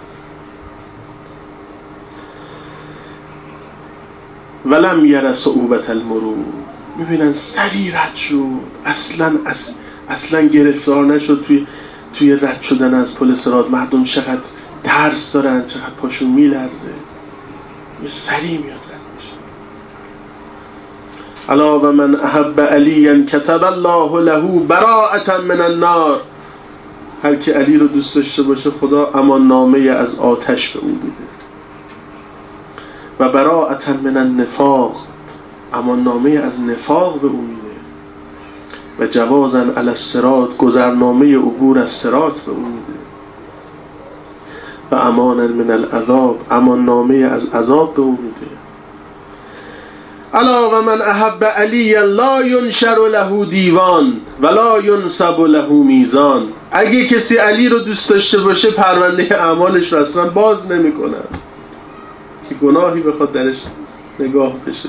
ولم یر صعوبة المرور، میبینن سری رد شد، اصلا گرفتار نشد توی رد شدن از پل صراط. مردم چقدر ترس دارن، چقدر پاشون میلرزه، سری میاد رد میشه. الا و من احب علی کتب الله له براءة من النار، هر کی علی رو دوست داشته باشه خدا امان نامه از آتش به او میده. و براءة من النفاق، امان نامه از نفاق به او میده. و جوازا علی الصراط، گذرنامه عبور از صراط به او میده. و امانا من العذاب، امان نامه از عذاب به او میده. الا و من احب علی لا ینشر له دیوان ولا ینصب له میزان، اگه کسی علی رو دوست داشته باشه پرونده اعمالش رو اصلا باز نمیکنن که گناهی بخواد درش نگاه بشه،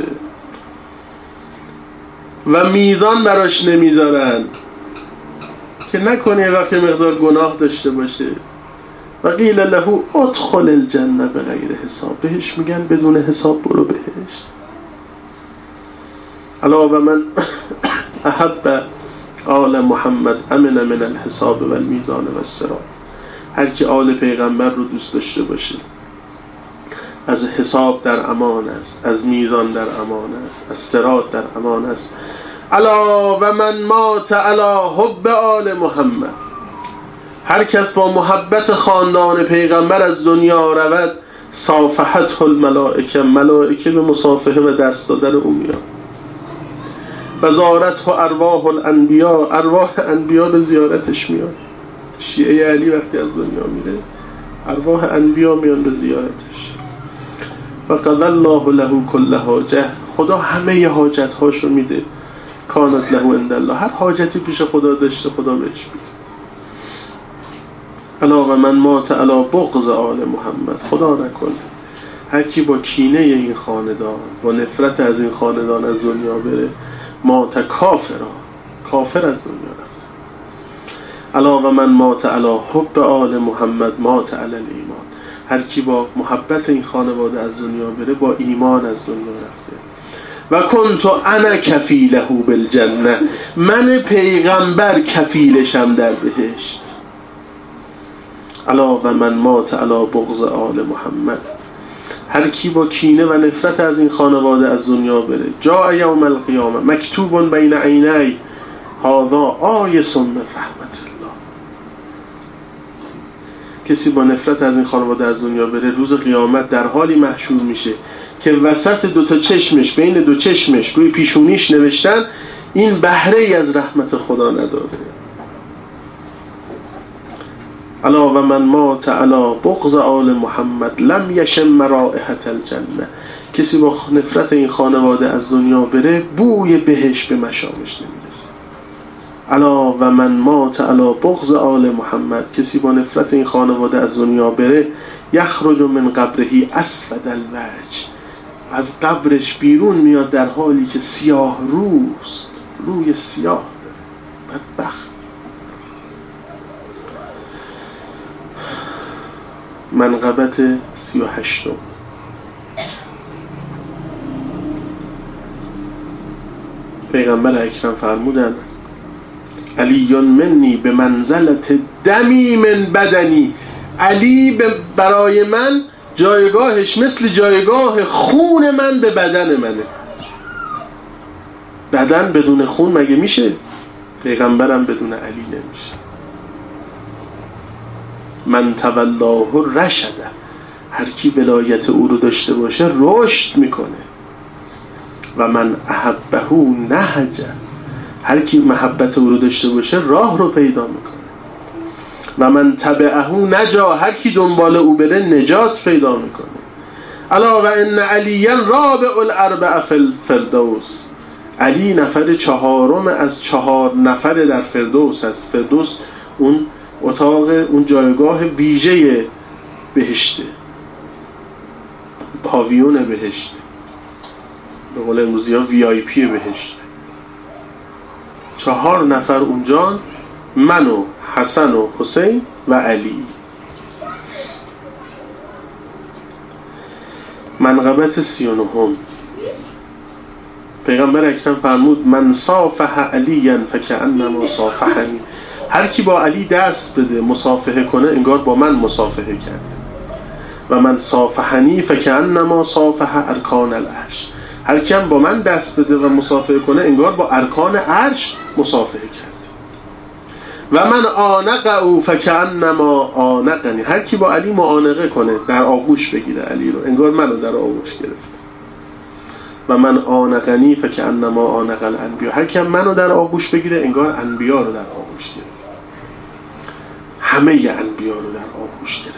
و میزان براش نمیذارن که نکنه وقت مقدار گناه داشته باشه. و قیل له ادخل الجنه بغیر حساب، بهش میگن بدون حساب برو بهشت. الا و من احب آل محمد امن من الحساب و المیزان و الصراط، هر کی آل پیغمبر رو دوست داشته باشه از حساب در امان است، از میزان در امان است، از صراط در امان است. الا و من مات علی حب آل محمد، هر کس با محبت خاندان پیغمبر از دنیا رود صافحته الملائکه، ملائکه به مصافحه و دست دادن او میاد. و زارته ارواح الانبیا، ارواح انبیا به زیارتش میاد. شیعه علی وقتی از دنیا میره ارواح انبیا میان به زیارتش. و قضى الله له کل حاجه، خدا همه حاجت هاشو میده. کانت له عند الله، هر حاجتی پیش خدا داشته خدا بهش میده. الا و من مات علی بغض آل محمد، خدا نکنه هر کی با کینه این خاندان، با نفرت از این خاندان از دنیا بره، مات کافرا، کافر از دنیا رفته. الا و من مات علی حب آل محمد مات علی الایمان، هر کی با محبت این خانواده از دنیا بره با ایمان از دنیا رفته. و کنت انا کفیله بالجنه، من پیغمبر کفیلشم در بهشت. الا و من مات علی بغض آل محمد، هر کی با کینه و نفرت از این خانواده از دنیا بره جاء یوم القیامه مکتوب بین عینی هذا آیس من رحمت الله، کسی با نفرت از این خانواده از دنیا بره روز قیامت در حالی محشور میشه که وسط دوتا چشمش، بین دو چشمش روی پیشونیش نوشتن این بهره ای از رحمت خدا نداره. الا و من مات علی بغض آل محمد لم یشم رائحة الجنه، کسی با نفرت این خانواده از دنیا بره بوی بهشت به مشامش نمیرسه. الا و من مات علی بغض آل محمد، کسی با نفرت این خانواده از دنیا بره یخرج من قبره اسود الوجه، از قبرش بیرون میاد در حالی که سیاه روست، روی سیاه داره، بدبخت. منقبت 38. پیغمبر اکرم فرمودند علی منی به منزلت دمی من بدنی، علی برای من جایگاهش مثل جایگاه خون من به بدن منه. بدن بدون خون مگه میشه؟ پیغمبرم بدون علی نمیشه. من تولاه رشد، هر کی ولایت او رو داشته باشه رشد میکنه. و من احبه نهج، هر کی محبت او رو داشته باشه راه رو پیدا میکنه. و من تبعه نجا، هر کی دنبال او بره نجات پیدا میکنه. الا و ان علی رابع الاربع فی الفردوس، علی نفر چهارم از 4 نفر در فردوس است. فردوس اون اتاق، اون جایگاه ویژه بهشته، پاویون بهشته، به قول امروزی ها VIP بهشته. 4 نفر اونجا، من و حسن و حسین و علی. منقبت 39. پیغمبر اکرم فرمود من صافح علیا فکأنما صافحنی، هر کی با علی دست بده مصافحه کنه انگار با من مصافحه کرده. و من صافحنی فکأنما صافح ارکان العرش، هر کی با من دست بده و مصافحه کنه انگار با ارکان عرش مصافحه کرده. و من آنق او فکأنما آنقنی، هر کی با علی معانقه کنه، در آغوش بگیره علی رو، انگار منو در آغوش گرفته. و من آنقنی فکأنما آنق الانبیا، هر کی منو در آغوش بگیره انگار انبیا رو در آغوش گرفته، همه انبیا رو در آغوش گرفته.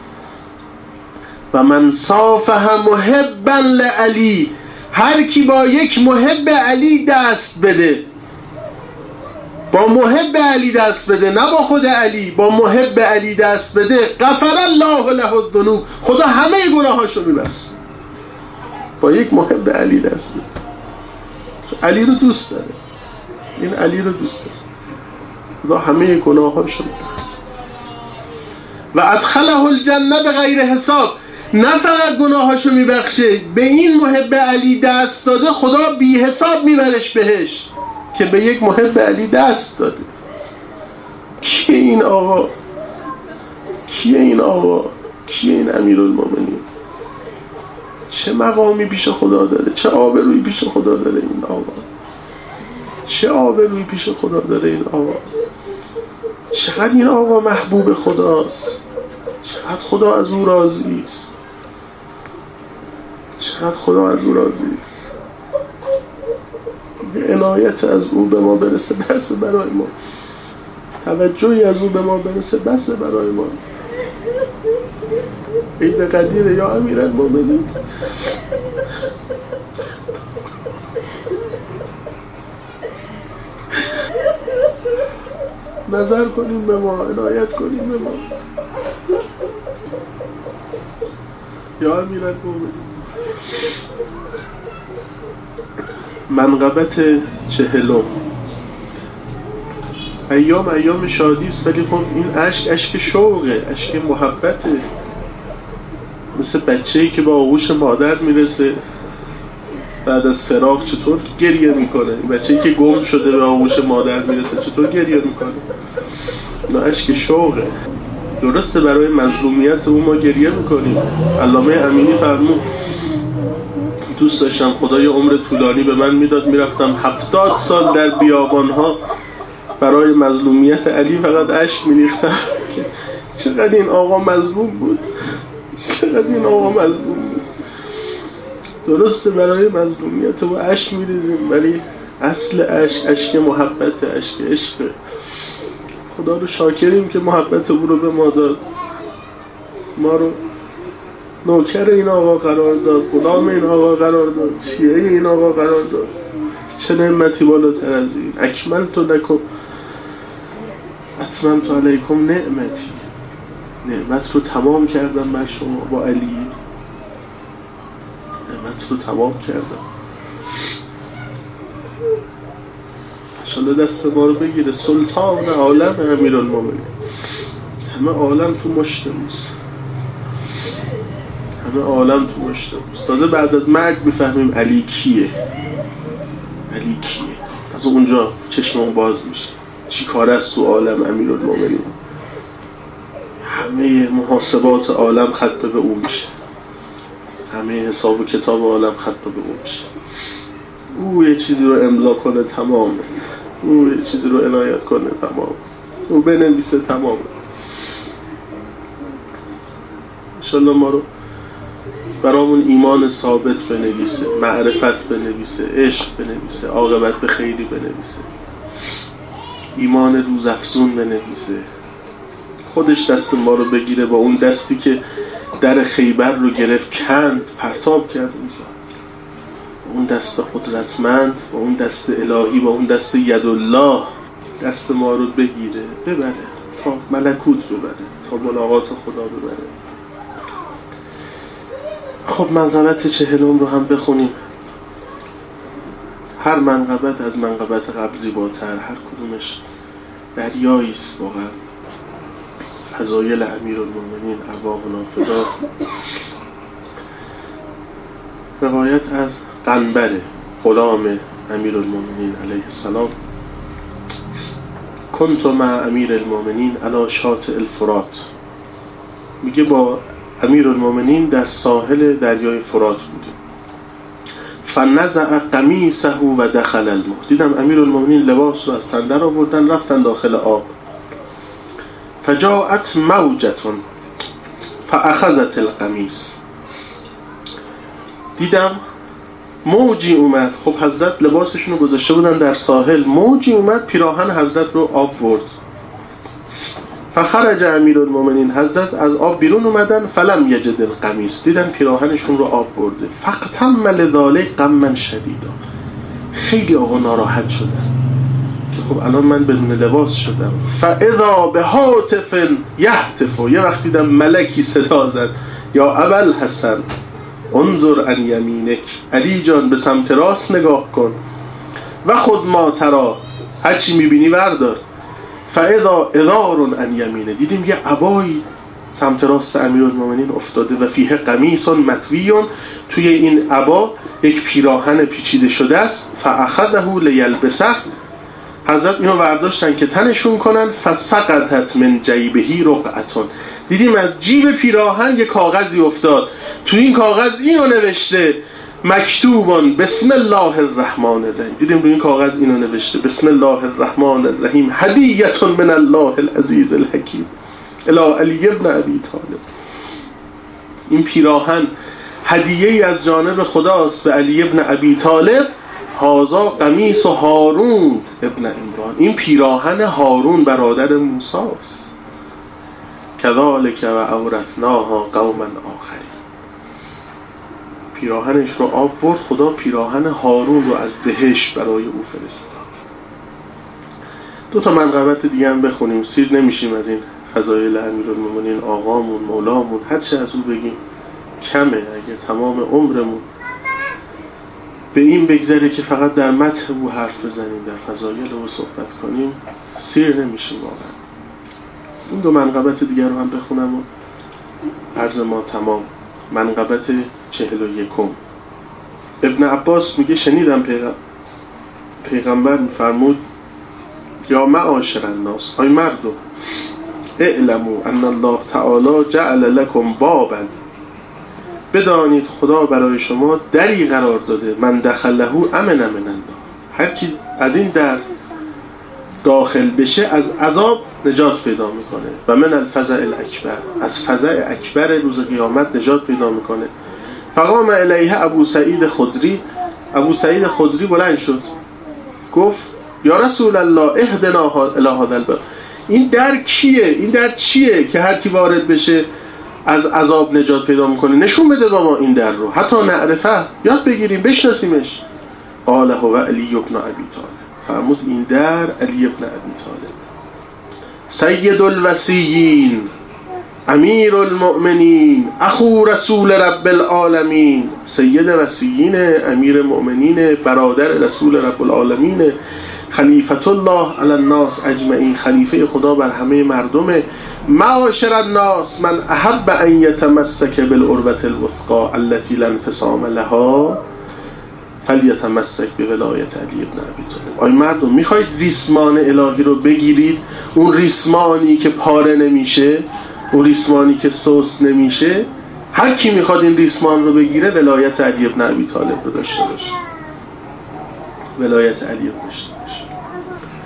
و من صافح محبا لعلی، هر کی با یک محب علی دست بده، با محب علی دست بده، نه با خود علی، با محب علی دست بده، غفر الله له الذنوب، خدا همه گناهاشو میبخشه. با یک محب علی دست بده، علی رو دوست داره، این علی رو دوست داره، خدا همه گناهاشو میبخشه. و ادخله الجنه بغیر حساب، نه فقط گناهاشو میبخشه، به این محب علی دست داده خدا بی حساب میبرش بهش که به یک محب علی دست داده. کیه این آقا؟ کیه این آقا؟ کیه این امیرالمومنین؟ چه مقامی پیش خدا داره؟ چه آبرویی پیش خدا داره این آقا؟ چه آبرویی پیش خدا داره این آقا؟ چقدر این آقا محبوب خداست، چقدر خدا از او راضی است، چقدر خدا از او راضی است. عنایت از او به ما برسه بس برای ما، توجهی از او به ما برسه بس برای ما. عید قدیره یا امیرالمومنین، نظر کنیم به ما، عنایت کنیم به ما یا امیرالمومنین. منقبت 40. ایام شادی است، ولی خب این اشک شوقه، اشک محبته، مثل بچه‌ای که با آغوش مادر میرسه بعد از فراق چطور گریه میکنه. این بچه‌ای که گم شده به آغوش مادر میرسه چطور گریه میکنه؟ نه، اشک شوقه. درسته برای مظلومیت او ما گریه میکنیم. علامه امینی فرمود دوست داشتم خدا یه عمر طولانی به من میداد، میرفتم 70 سال در بیابانها برای مظلومیت علی فقط اشک میریختم که چقدر این آقا مظلوم بود، چقدر این آقا مظلوم بود. درسته برای مظلومیت و اشک میریزیم، ولی اصل اشک محبت، اشک عشق. خدا رو شاکریم که محبت او رو به ما داد، ما رو نوکر این آقا قرار داد، غلام این آقا قرار داد، شیعه این آقا قرار داد. چه نعمتی بالاتر از این؟ اکملت لکم اتممت علیکم نعمتی، نعمت رو تمام کردم بر شما با علی، نعمت رو تمام کردم. انشالله دست ما رو بگیره سلطان عالم امیرالمومنین. همه عالم تو مشت اوست، همه عالم تو مشت اوست. تازه بعد از مرگ بفهمیم علی کیه، علی کیه. تازه اونجا چشممون باز میشه چی کار است تو عالم امیرالمومنین. همه محاسبات عالم ختم به اون میشه، همه حساب و کتاب عالم ختم به اون میشه. او یه چیزی رو امضا کنه تمامه. اون یه چیزی رو عنایت کنه تمام، اون بنویسه تمام. انشالله ما رو برامون ایمان ثابت بنویسه، معرفت بنویسه، عشق بنویسه، عاقبت به خیری بنویسه، ایمان روزافزون بنویسه. خودش دست ما رو بگیره با اون دستی که در خیبر رو گرفت، کند، پرتاب کرد میزد، اون دست قدرتمند، با اون دست الهی، با اون دست یدالله دست ما رو بگیره، ببره تا ملکوت، ببره تا ملاقات خدا ببره. خب منقبت 40 رو هم بخونیم. هر منقبت از منقبت قبل زیباتر، هر کدومش دریایی است واقعا. فضایل امیرالمومنین ارواحنا فدا. روایت از قنبر غلام امیرالمومنین علیه السلام: کنت مع امیرالمومنین علی شاطئ الفرات. میگه با امیرالمومنین در ساحل دریای فرات بودیم. فنزع قمیصه و دخل الماء. دیدم امیرالمومنین لباس رو از تن در آوردن، رفتن داخل آب. فجاءت موجة فاخذت القمیص. دیدم موجی اومد. خب حضرت لباسشون رو گذاشته بودن در ساحل، موجی اومد پیراهن حضرت رو آب برد. فخرج امیرالمومنین. حضرت از آب بیرون اومدن. فلم یجد القمیص. دیدن پیراهنشون رو آب برده. فاغتم لذلک غما شدیدا. خیلی آقا ناراحت شدن که خب الان من بدون لباس شدم. فاذا بهاتف یهتف. یه وقت دیدم ملکی صدا زد: یا ابوالحسن انظر عن یمینک. علی جان به سمت راست نگاه کن. و خود ما ترا. هر چی میبینی بردار. فاذا اذار عن یمینه. دیدیم یه عبایی سمت راست امیرالمومنین افتاده و فیه قمیص مطوی. توی این عبا یک پیراهن پیچیده شده است. فاخذه لیلبسه. حضرت اینو برداشتن که تنشون کنن. فسقطت من جیبه رقعتون. دیدیم از جیب پیراهن یک کاغذی افتاد. تو این کاغذ اینو نوشته: مکتوبان بسم الله الرحمن الرحیم. دیدیم روی این کاغذ اینو نوشته: بسم الله الرحمن الرحیم هدیه من الله العزیز الحکیم الی علی ابن ابی طالب. این پیراهن هدیه‌ای از جانب خداست به علی ابن ابی طالب. هذا قمیص هارون ابن عمران. این پیراهن هارون برادر موسی است. کذالک و اورثناها قوما آخرین. پیراهنش رو آب برد. خدا پیراهن هارون رو از بهشت برای او فرستاد. 2 منقبت دیگه هم بخونیم. سیر نمیشیم از این فضایل امیرالمومنین. آقامون، مولامون، هر چه از او بگیم کمه. اگه تمام عمرمون به این بگذره که فقط در مدح او حرف بزنیم، در فضایل او صحبت کنیم، سیر نمیشیم واقعا. این 2 منقبت دیگر رو هم بخونم و عرض ما تمام. منقبت 41. ابن عباس میگه شنیدم پیغمبر میفرمود: یا معاشر الناس، ای مردم، اعلموا ان الله تعالی جعل لكم بابا. بدانید خدا برای شما دری قرار داده: من دخله امن من الله. هر کی از این در داخل بشه از عذاب نجات پیدا میکنه. و من الفزع الاکبر. از فزع اکبر روز قیامت نجات پیدا میکنه. فقام الیه ابو سعید خدری. ابو سعید خدری بلند شد گفت: یا رسول الله اهدنا الی هذا الباب. این در کیه؟ این در چیه که هر کی وارد بشه از عذاب نجات پیدا میکنه؟ نشون بده با ما این در رو، حتی نعرفه، یاد بگیریم، بشناسیمش. قال هو علی ابن ابی طالب. فرمود این در علی ابن ابی طالب. سید الوصیین، امیر المؤمنین، اخو رسول رب العالمین. سید وصیین، امیر مؤمنین، برادر رسول رب العالمین، خلیفت الله علی الناس اجمعین، خلیفه خدا بر همه مردم. معاشر الناس، من احب ان یتمسک بالعروة الوثقا التي لا انفصام لها فلیتمسک بولایت علی ابن ابی طالب. آی مردم، میخواید ریسمان الهی رو بگیرید، اون ریسمانی که پاره نمیشه، اون ریسمانی که سست نمیشه، هر کی میخواد این ریسمان رو بگیره ولایت علی ابن ابی طالب رو داشته باشه. ولایت علی رو داشته باشه.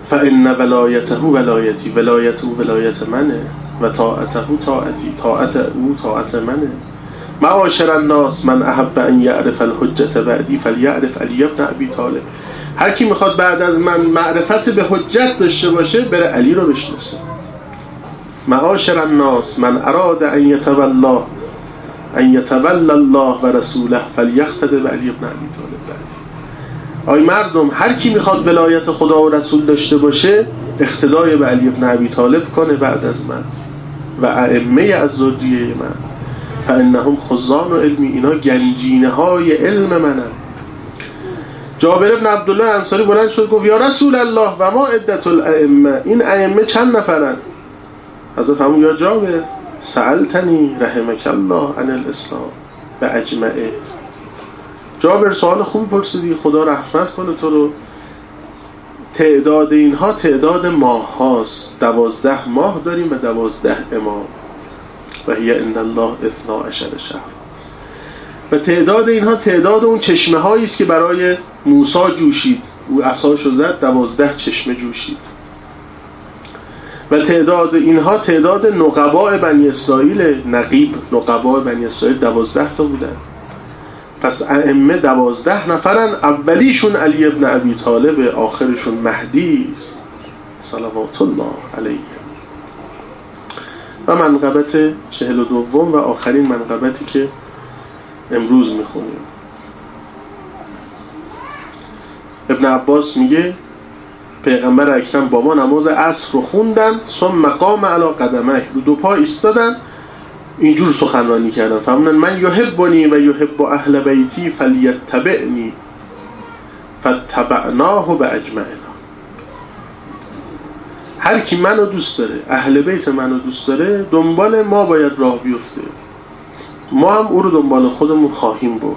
فان ولایته ولایتی، ولایت او ولایت منه، و طاعته طاعتی، طاعت او طاعت منه. معاشر الناس من احب ان یعرف الحجة بعدی فلیعرف علی بن ابی طالب. هر کی میخواد بعد از من معرفت به حجت داشته باشه بره علی رو بشناسه. معاشر الناس من اراد ان یتولی الله و رسوله فلیقتدی بعلی بن ابی طالب بعدی. آی مردم، هر کی میخواد ولایت خدا و رسول داشته باشه اقتدای به علی بن ابی طالب کنه بعد از من و ائمه از ذریه من. فانهم خزان و علمی، اینا گنجینه های علم منن. جابر بن عبدالله انصاری بلند شد گفت یا رسول الله و ما عدت الائمه، این ائمه چند نفرن؟ حضرت فرمود یا جابر سألتنی رحمک الله عن الاسلام و اجمعه. جابر سوال خوب پرسیدی، خدا رحمت کنه تو رو. تعداد اینها تعداد ماه هاست، 12 ماه داریم و 12 امام و هی عند الله 12 شهر. و تعداد اینها تعداد اون چشمه هایی است که برای موسی جوشید، او عصاشو زد 12 چشمه جوشید. و تعداد اینها تعداد نقباء بنی اسرائیل، نقیب نقباء بنی اسرائیل 12 تا بودن. پس ائمه 12 نفرن، اولیشون علی ابن ابی طالب، آخرشون مهدی است صلوات الله علیه. و منقبت 42 و آخرین منقبتی که امروز میخونیم، ابن عباس میگه پیغمبر اکرم با ما نماز عصر رو خوندن، ثم قام علی قدمه، رو دو پا ایستادن، اینجور سخنرانی کردن، فرمودن من یحبنی و یحب اهل بیتی فلیتبعنی فاتبعناه باجمعنا. هر کی منو دوست داره، اهل بیت منو دوست داره، دنبال ما باید راه بیفته، ما هم او رو دنبال خودمون خواهیم برد.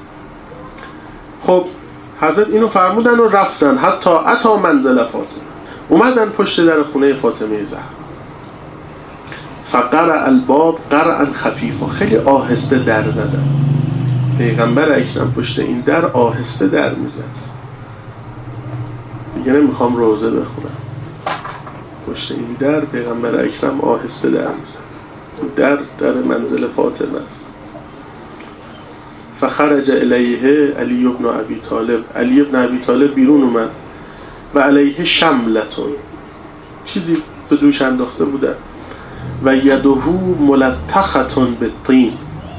خب حضرت اینو فرمودن و رفتن، حتی اتا منزل فاطمه، اومدن پشت در خونه فاطمه زهرا. فقرع الباب قرعا خفیفا، خیلی آهسته در زدن. پیغمبر اکرم پشت این در آهسته در میزد، دیگه نمیخوام روزه بخونم، پشت این در پیغمبر اکرم آهسته در میزد. در منزل فاطمه است. فخرج الیه علی بن ابی طالب، علی بن ابی طالب بیرون اومد و علیه شملتون، چیزی به دوش انداخته بودن، و یده ملتختون بالطین،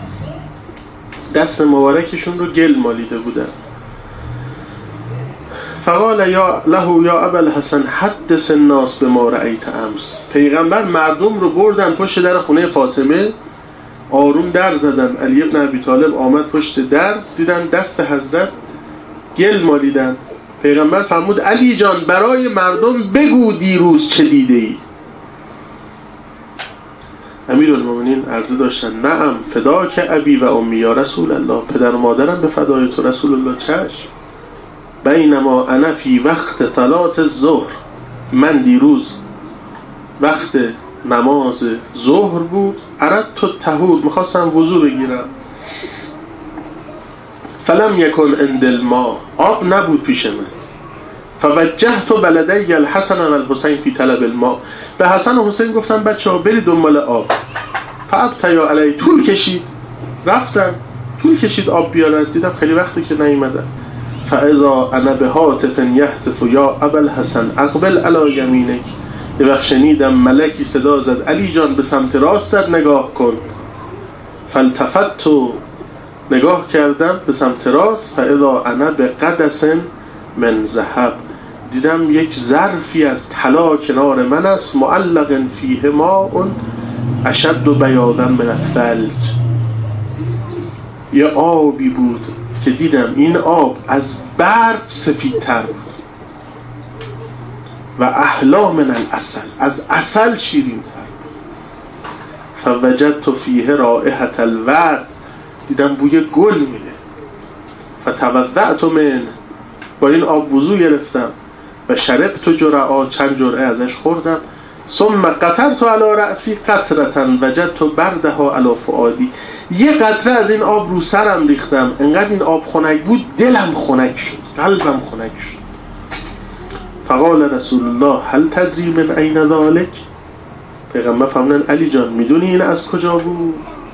دست مبارکشون رو گل مالیده بودن. فقال له یا ابا الحسن حدث الناس بما رأیت امس. پیغمبر مردم رو بردن پشت در خونه فاطمه، آروم در زدن. علی بن ابی طالب آمد پشت در، دیدن دست حضرت گل مالیدن. پیغمبر فرمود علی جان برای مردم بگو دیروز چه دیده ای؟ امیرالمومنین عرضه داشتن نعم فداک ابی و امی یا رسول الله، پدر و مادرم به فدای تو رسول الله. چشم. بینما انا فی وقت صلات الظهر، من دیروز وقت نماز ظهر بود، اردت الطهور، میخواستم وضو بگیرم، فلم یکن عند الماء، آب نبود پیش من، فوجهت ولدی الحسن و الحسین فی طلب الماء، به حسن و حسین گفتم بچه‌ها برید دنبال آب. فابتیا علی، طول کشید، رفتن طول کشید آب بیارن، دیدم خیلی وقتی که نیومدن. فاذا انا بهاتف یهتف یا ابا الحسن اقبل علی یمینک، یه وقت شنیدم ملکی صدا زد علی جان به سمت راستت نگاه کن. فالتفت، نگاه کردم به سمت راست، فاذا انا بقدس من ذهب، دیدم یک ظرفی از طلا کنار من است، معلق فیه ماء اشد بیاضا من الثلج، یه آبی بود که دیدم این آب از برف سفیدتر بود، و احلا من العسل، از عسل شیرین تر. فوجدت فیه رائحة الورد، دیدم بوی گل میده. فتوضأت منه، با این آب وضو گرفتم. و شربت جرعا، چند جرعه ازش خوردم. ثم قطرت علی رأسی قطرة وجدت بردها علی فؤادی، یه قطره از این آب رو سرم ریختم، انقدر این آب خنک بود دلم خنک شد، قلبم خنک شد. فقال رسول الله هل تدری من این ذلک؟ پیغمبر فرمودن علی جان میدونی این از کجا بود؟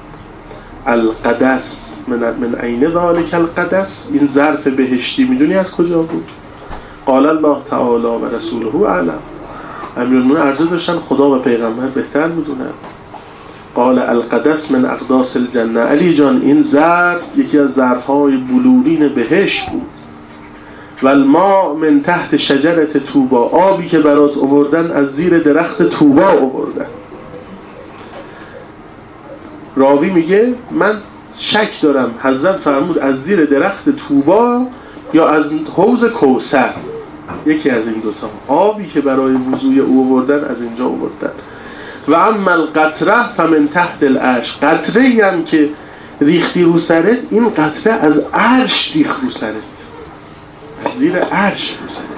القدس. من این ذلک القدس، این ظرف بهشتی میدونی از کجا بود؟ قال الله تعالی و رسوله اعلم. امیرالمومنین عرضه داشتن خدا و پیغمبر بهتر میدونن. قال القدس من اقداس الجنه. علی جان این ظرف یکی از ظرفهای بلورین بهشت بود. و الماء من تحت شجره طوبا، آبی که برات آوردن از زیر درخت طوبا آوردن. راوی میگه من شک دارم حضرت فرمود از زیر درخت طوبا یا از حوض کوثر، یکی از این دوتا. آبی که برای وضوی او آوردن از اینجا آوردن. و اما القطره فمن تحت العرش. قطره هم که ریختی رو سرت، این قطره از عرش ریخت رو سرت، از زیر عرش رو سرت.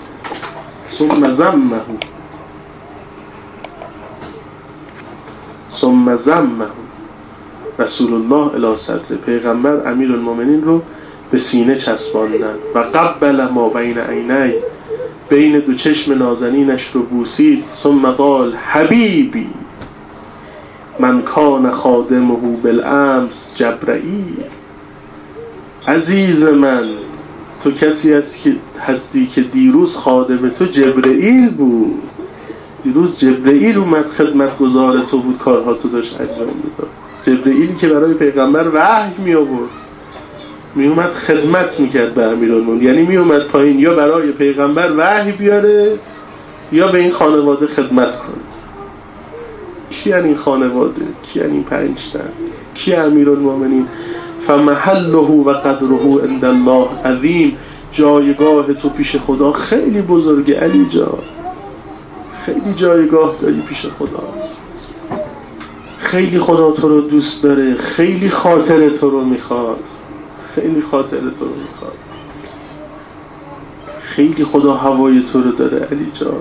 ثم زمه رسول الله الی صدر. پیغمبر امیرالمومنین رو به سینه چسباندن. و قبل ما بین عینی، بین دو چشم نازنینش رو بوسید. ثم قال حبیبی من کان خادمه بالامس جبرائیل. عزیز من، تو کسی هستی که دیروز خادم تو جبرائیل بود. دیروز جبرائیل اومد خدمتگزار تو بود، کارها تو داشت انجام میداد. جبرائیلی که برای پیغمبر وحی می آورد، می اومد خدمت میکرد به امیرالمومنین. یعنی می اومد پایین یا برای پیغمبر وحی بیاره یا به این خانواده خدمت کنه. کی این خانواده؟ کی این 5 تن؟ کی امیرالمومنین؟ فمحله و قدره عند الله عظیم. جایگاه تو پیش خدا خیلی بزرگه علی جان، خیلی جایگاه داری پیش خدا. خیلی خدا تو رو دوست داره، خیلی خاطر تو رو میخواد، خیلی خاطر تو رو میخواد، خیلی خدا هوای تو رو داره علی جان.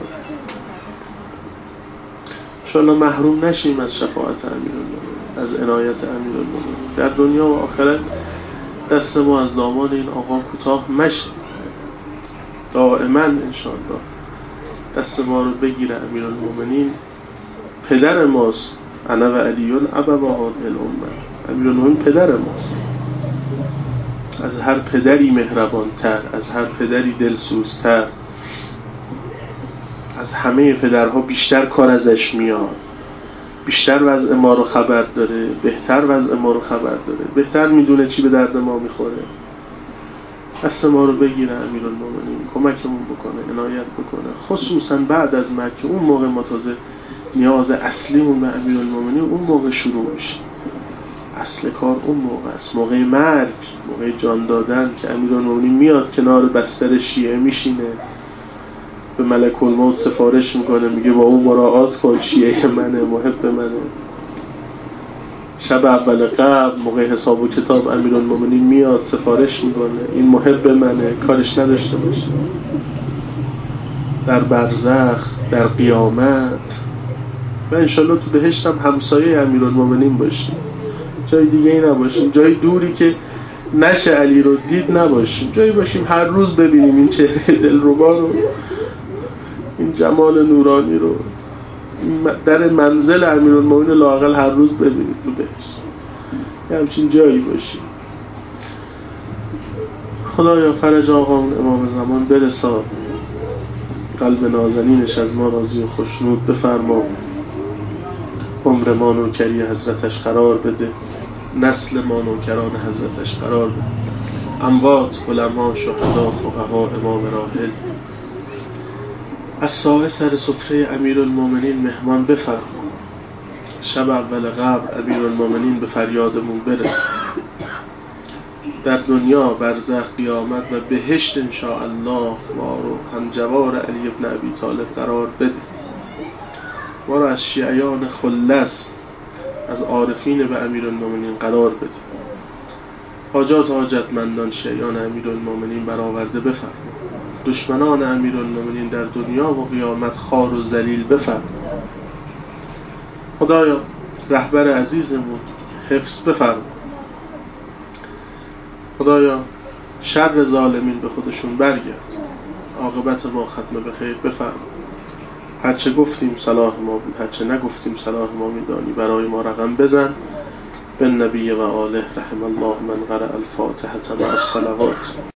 انشاءالله محروم نشیم از شفاعت امیرالمومنین، از عنایت امیرالمومنین در دنیا و آخرت. دست ما از دامان این آقا کوتاه مشه، دائما انشاءالله دست ما رو بگیره امیرالمومنین. پدر ماست، انا و علیون ابا هذه الامه. امیرالمومنین پدر ماست، از هر پدری مهربانتر، از هر پدری دلسوزتر، از همه پدرها بیشتر کار ازش میاد، بیشتر وضع ما رو خبر داره، بهتر وضع ما رو خبر داره، بهتر میدونه چی به درد ما میخوره. دست ما رو بگیره امیرالمومنین، کمکمون بکنه، عنایت بکنه، خصوصا بعد از مرگ. اون موقع ما تازه نیاز اصلیمون به امیرالمومنین اون موقع شروع میشه. اصل کار اون موقع است، موقع مرگ، موقع جان دادن که امیرالمومنین میاد کنار بستر شیعه میشینه، به ملک الموت سفارش میکنه، میگه با اون مراعات کن، شیعه منه، محب منه. شب اول قبل موقع حساب و کتاب امیرالمومنین میاد سفارش میکنه، این محب منه، کارش نداشته باشه. در برزخ، در قیامت و انشالله تو بهشت هم همسایه امیرالمومنین باشیم، جای دیگه ای نباشیم، جای دوری که نشه علی رو دید نباشیم، جایی باشیم هر روز ببینیم این چهره دلربا رو، این جمال نورانی رو، در منزل امیرالمومنین لااقل هر روز ببینید تو بهشت، یه همچین جایی باشیم. خدایا فرج آقامون امام زمان برسان، قلب نازنینش از ما راضی و خوشنود بفرما، عمر ما نوکری حضرتش قرار بده، نسل ما نوکران حضرتش قرار بده، اموات، علما، شهدا، فقها، امام راحل از سایه سر سفره امیرالمومنین مهمان بفرما. شب اول قبر امیرالمومنین به فریادمون برس، در دنیا، برزخ، قیامت و بهشت انشاءالله ما رو همجوار علی ابن ابی طالب قرار بده. ما رو از شیعیان خلص، از عارفین به امیرالمومنین قرار بده. حاجات حاجتمندان شیعیان امیرالمومنین برآورده بفرما. دشمنان امیرالمومنین در دنیا و قیامت خوار و ذلیل بفرما. خدایا رهبر عزیزمون حفظ بفرما. خدایا شر ظالمین به خودشون برگرد. عاقبت ما ختم به خیر بفرما. هرچه گفتیم صلاح ما بود، هرچه نگفتیم صلاح ما میدانی، برای ما رقم بزن. بالنبی و آله رحم الله من قرأ الفاتحة مع الصلوات.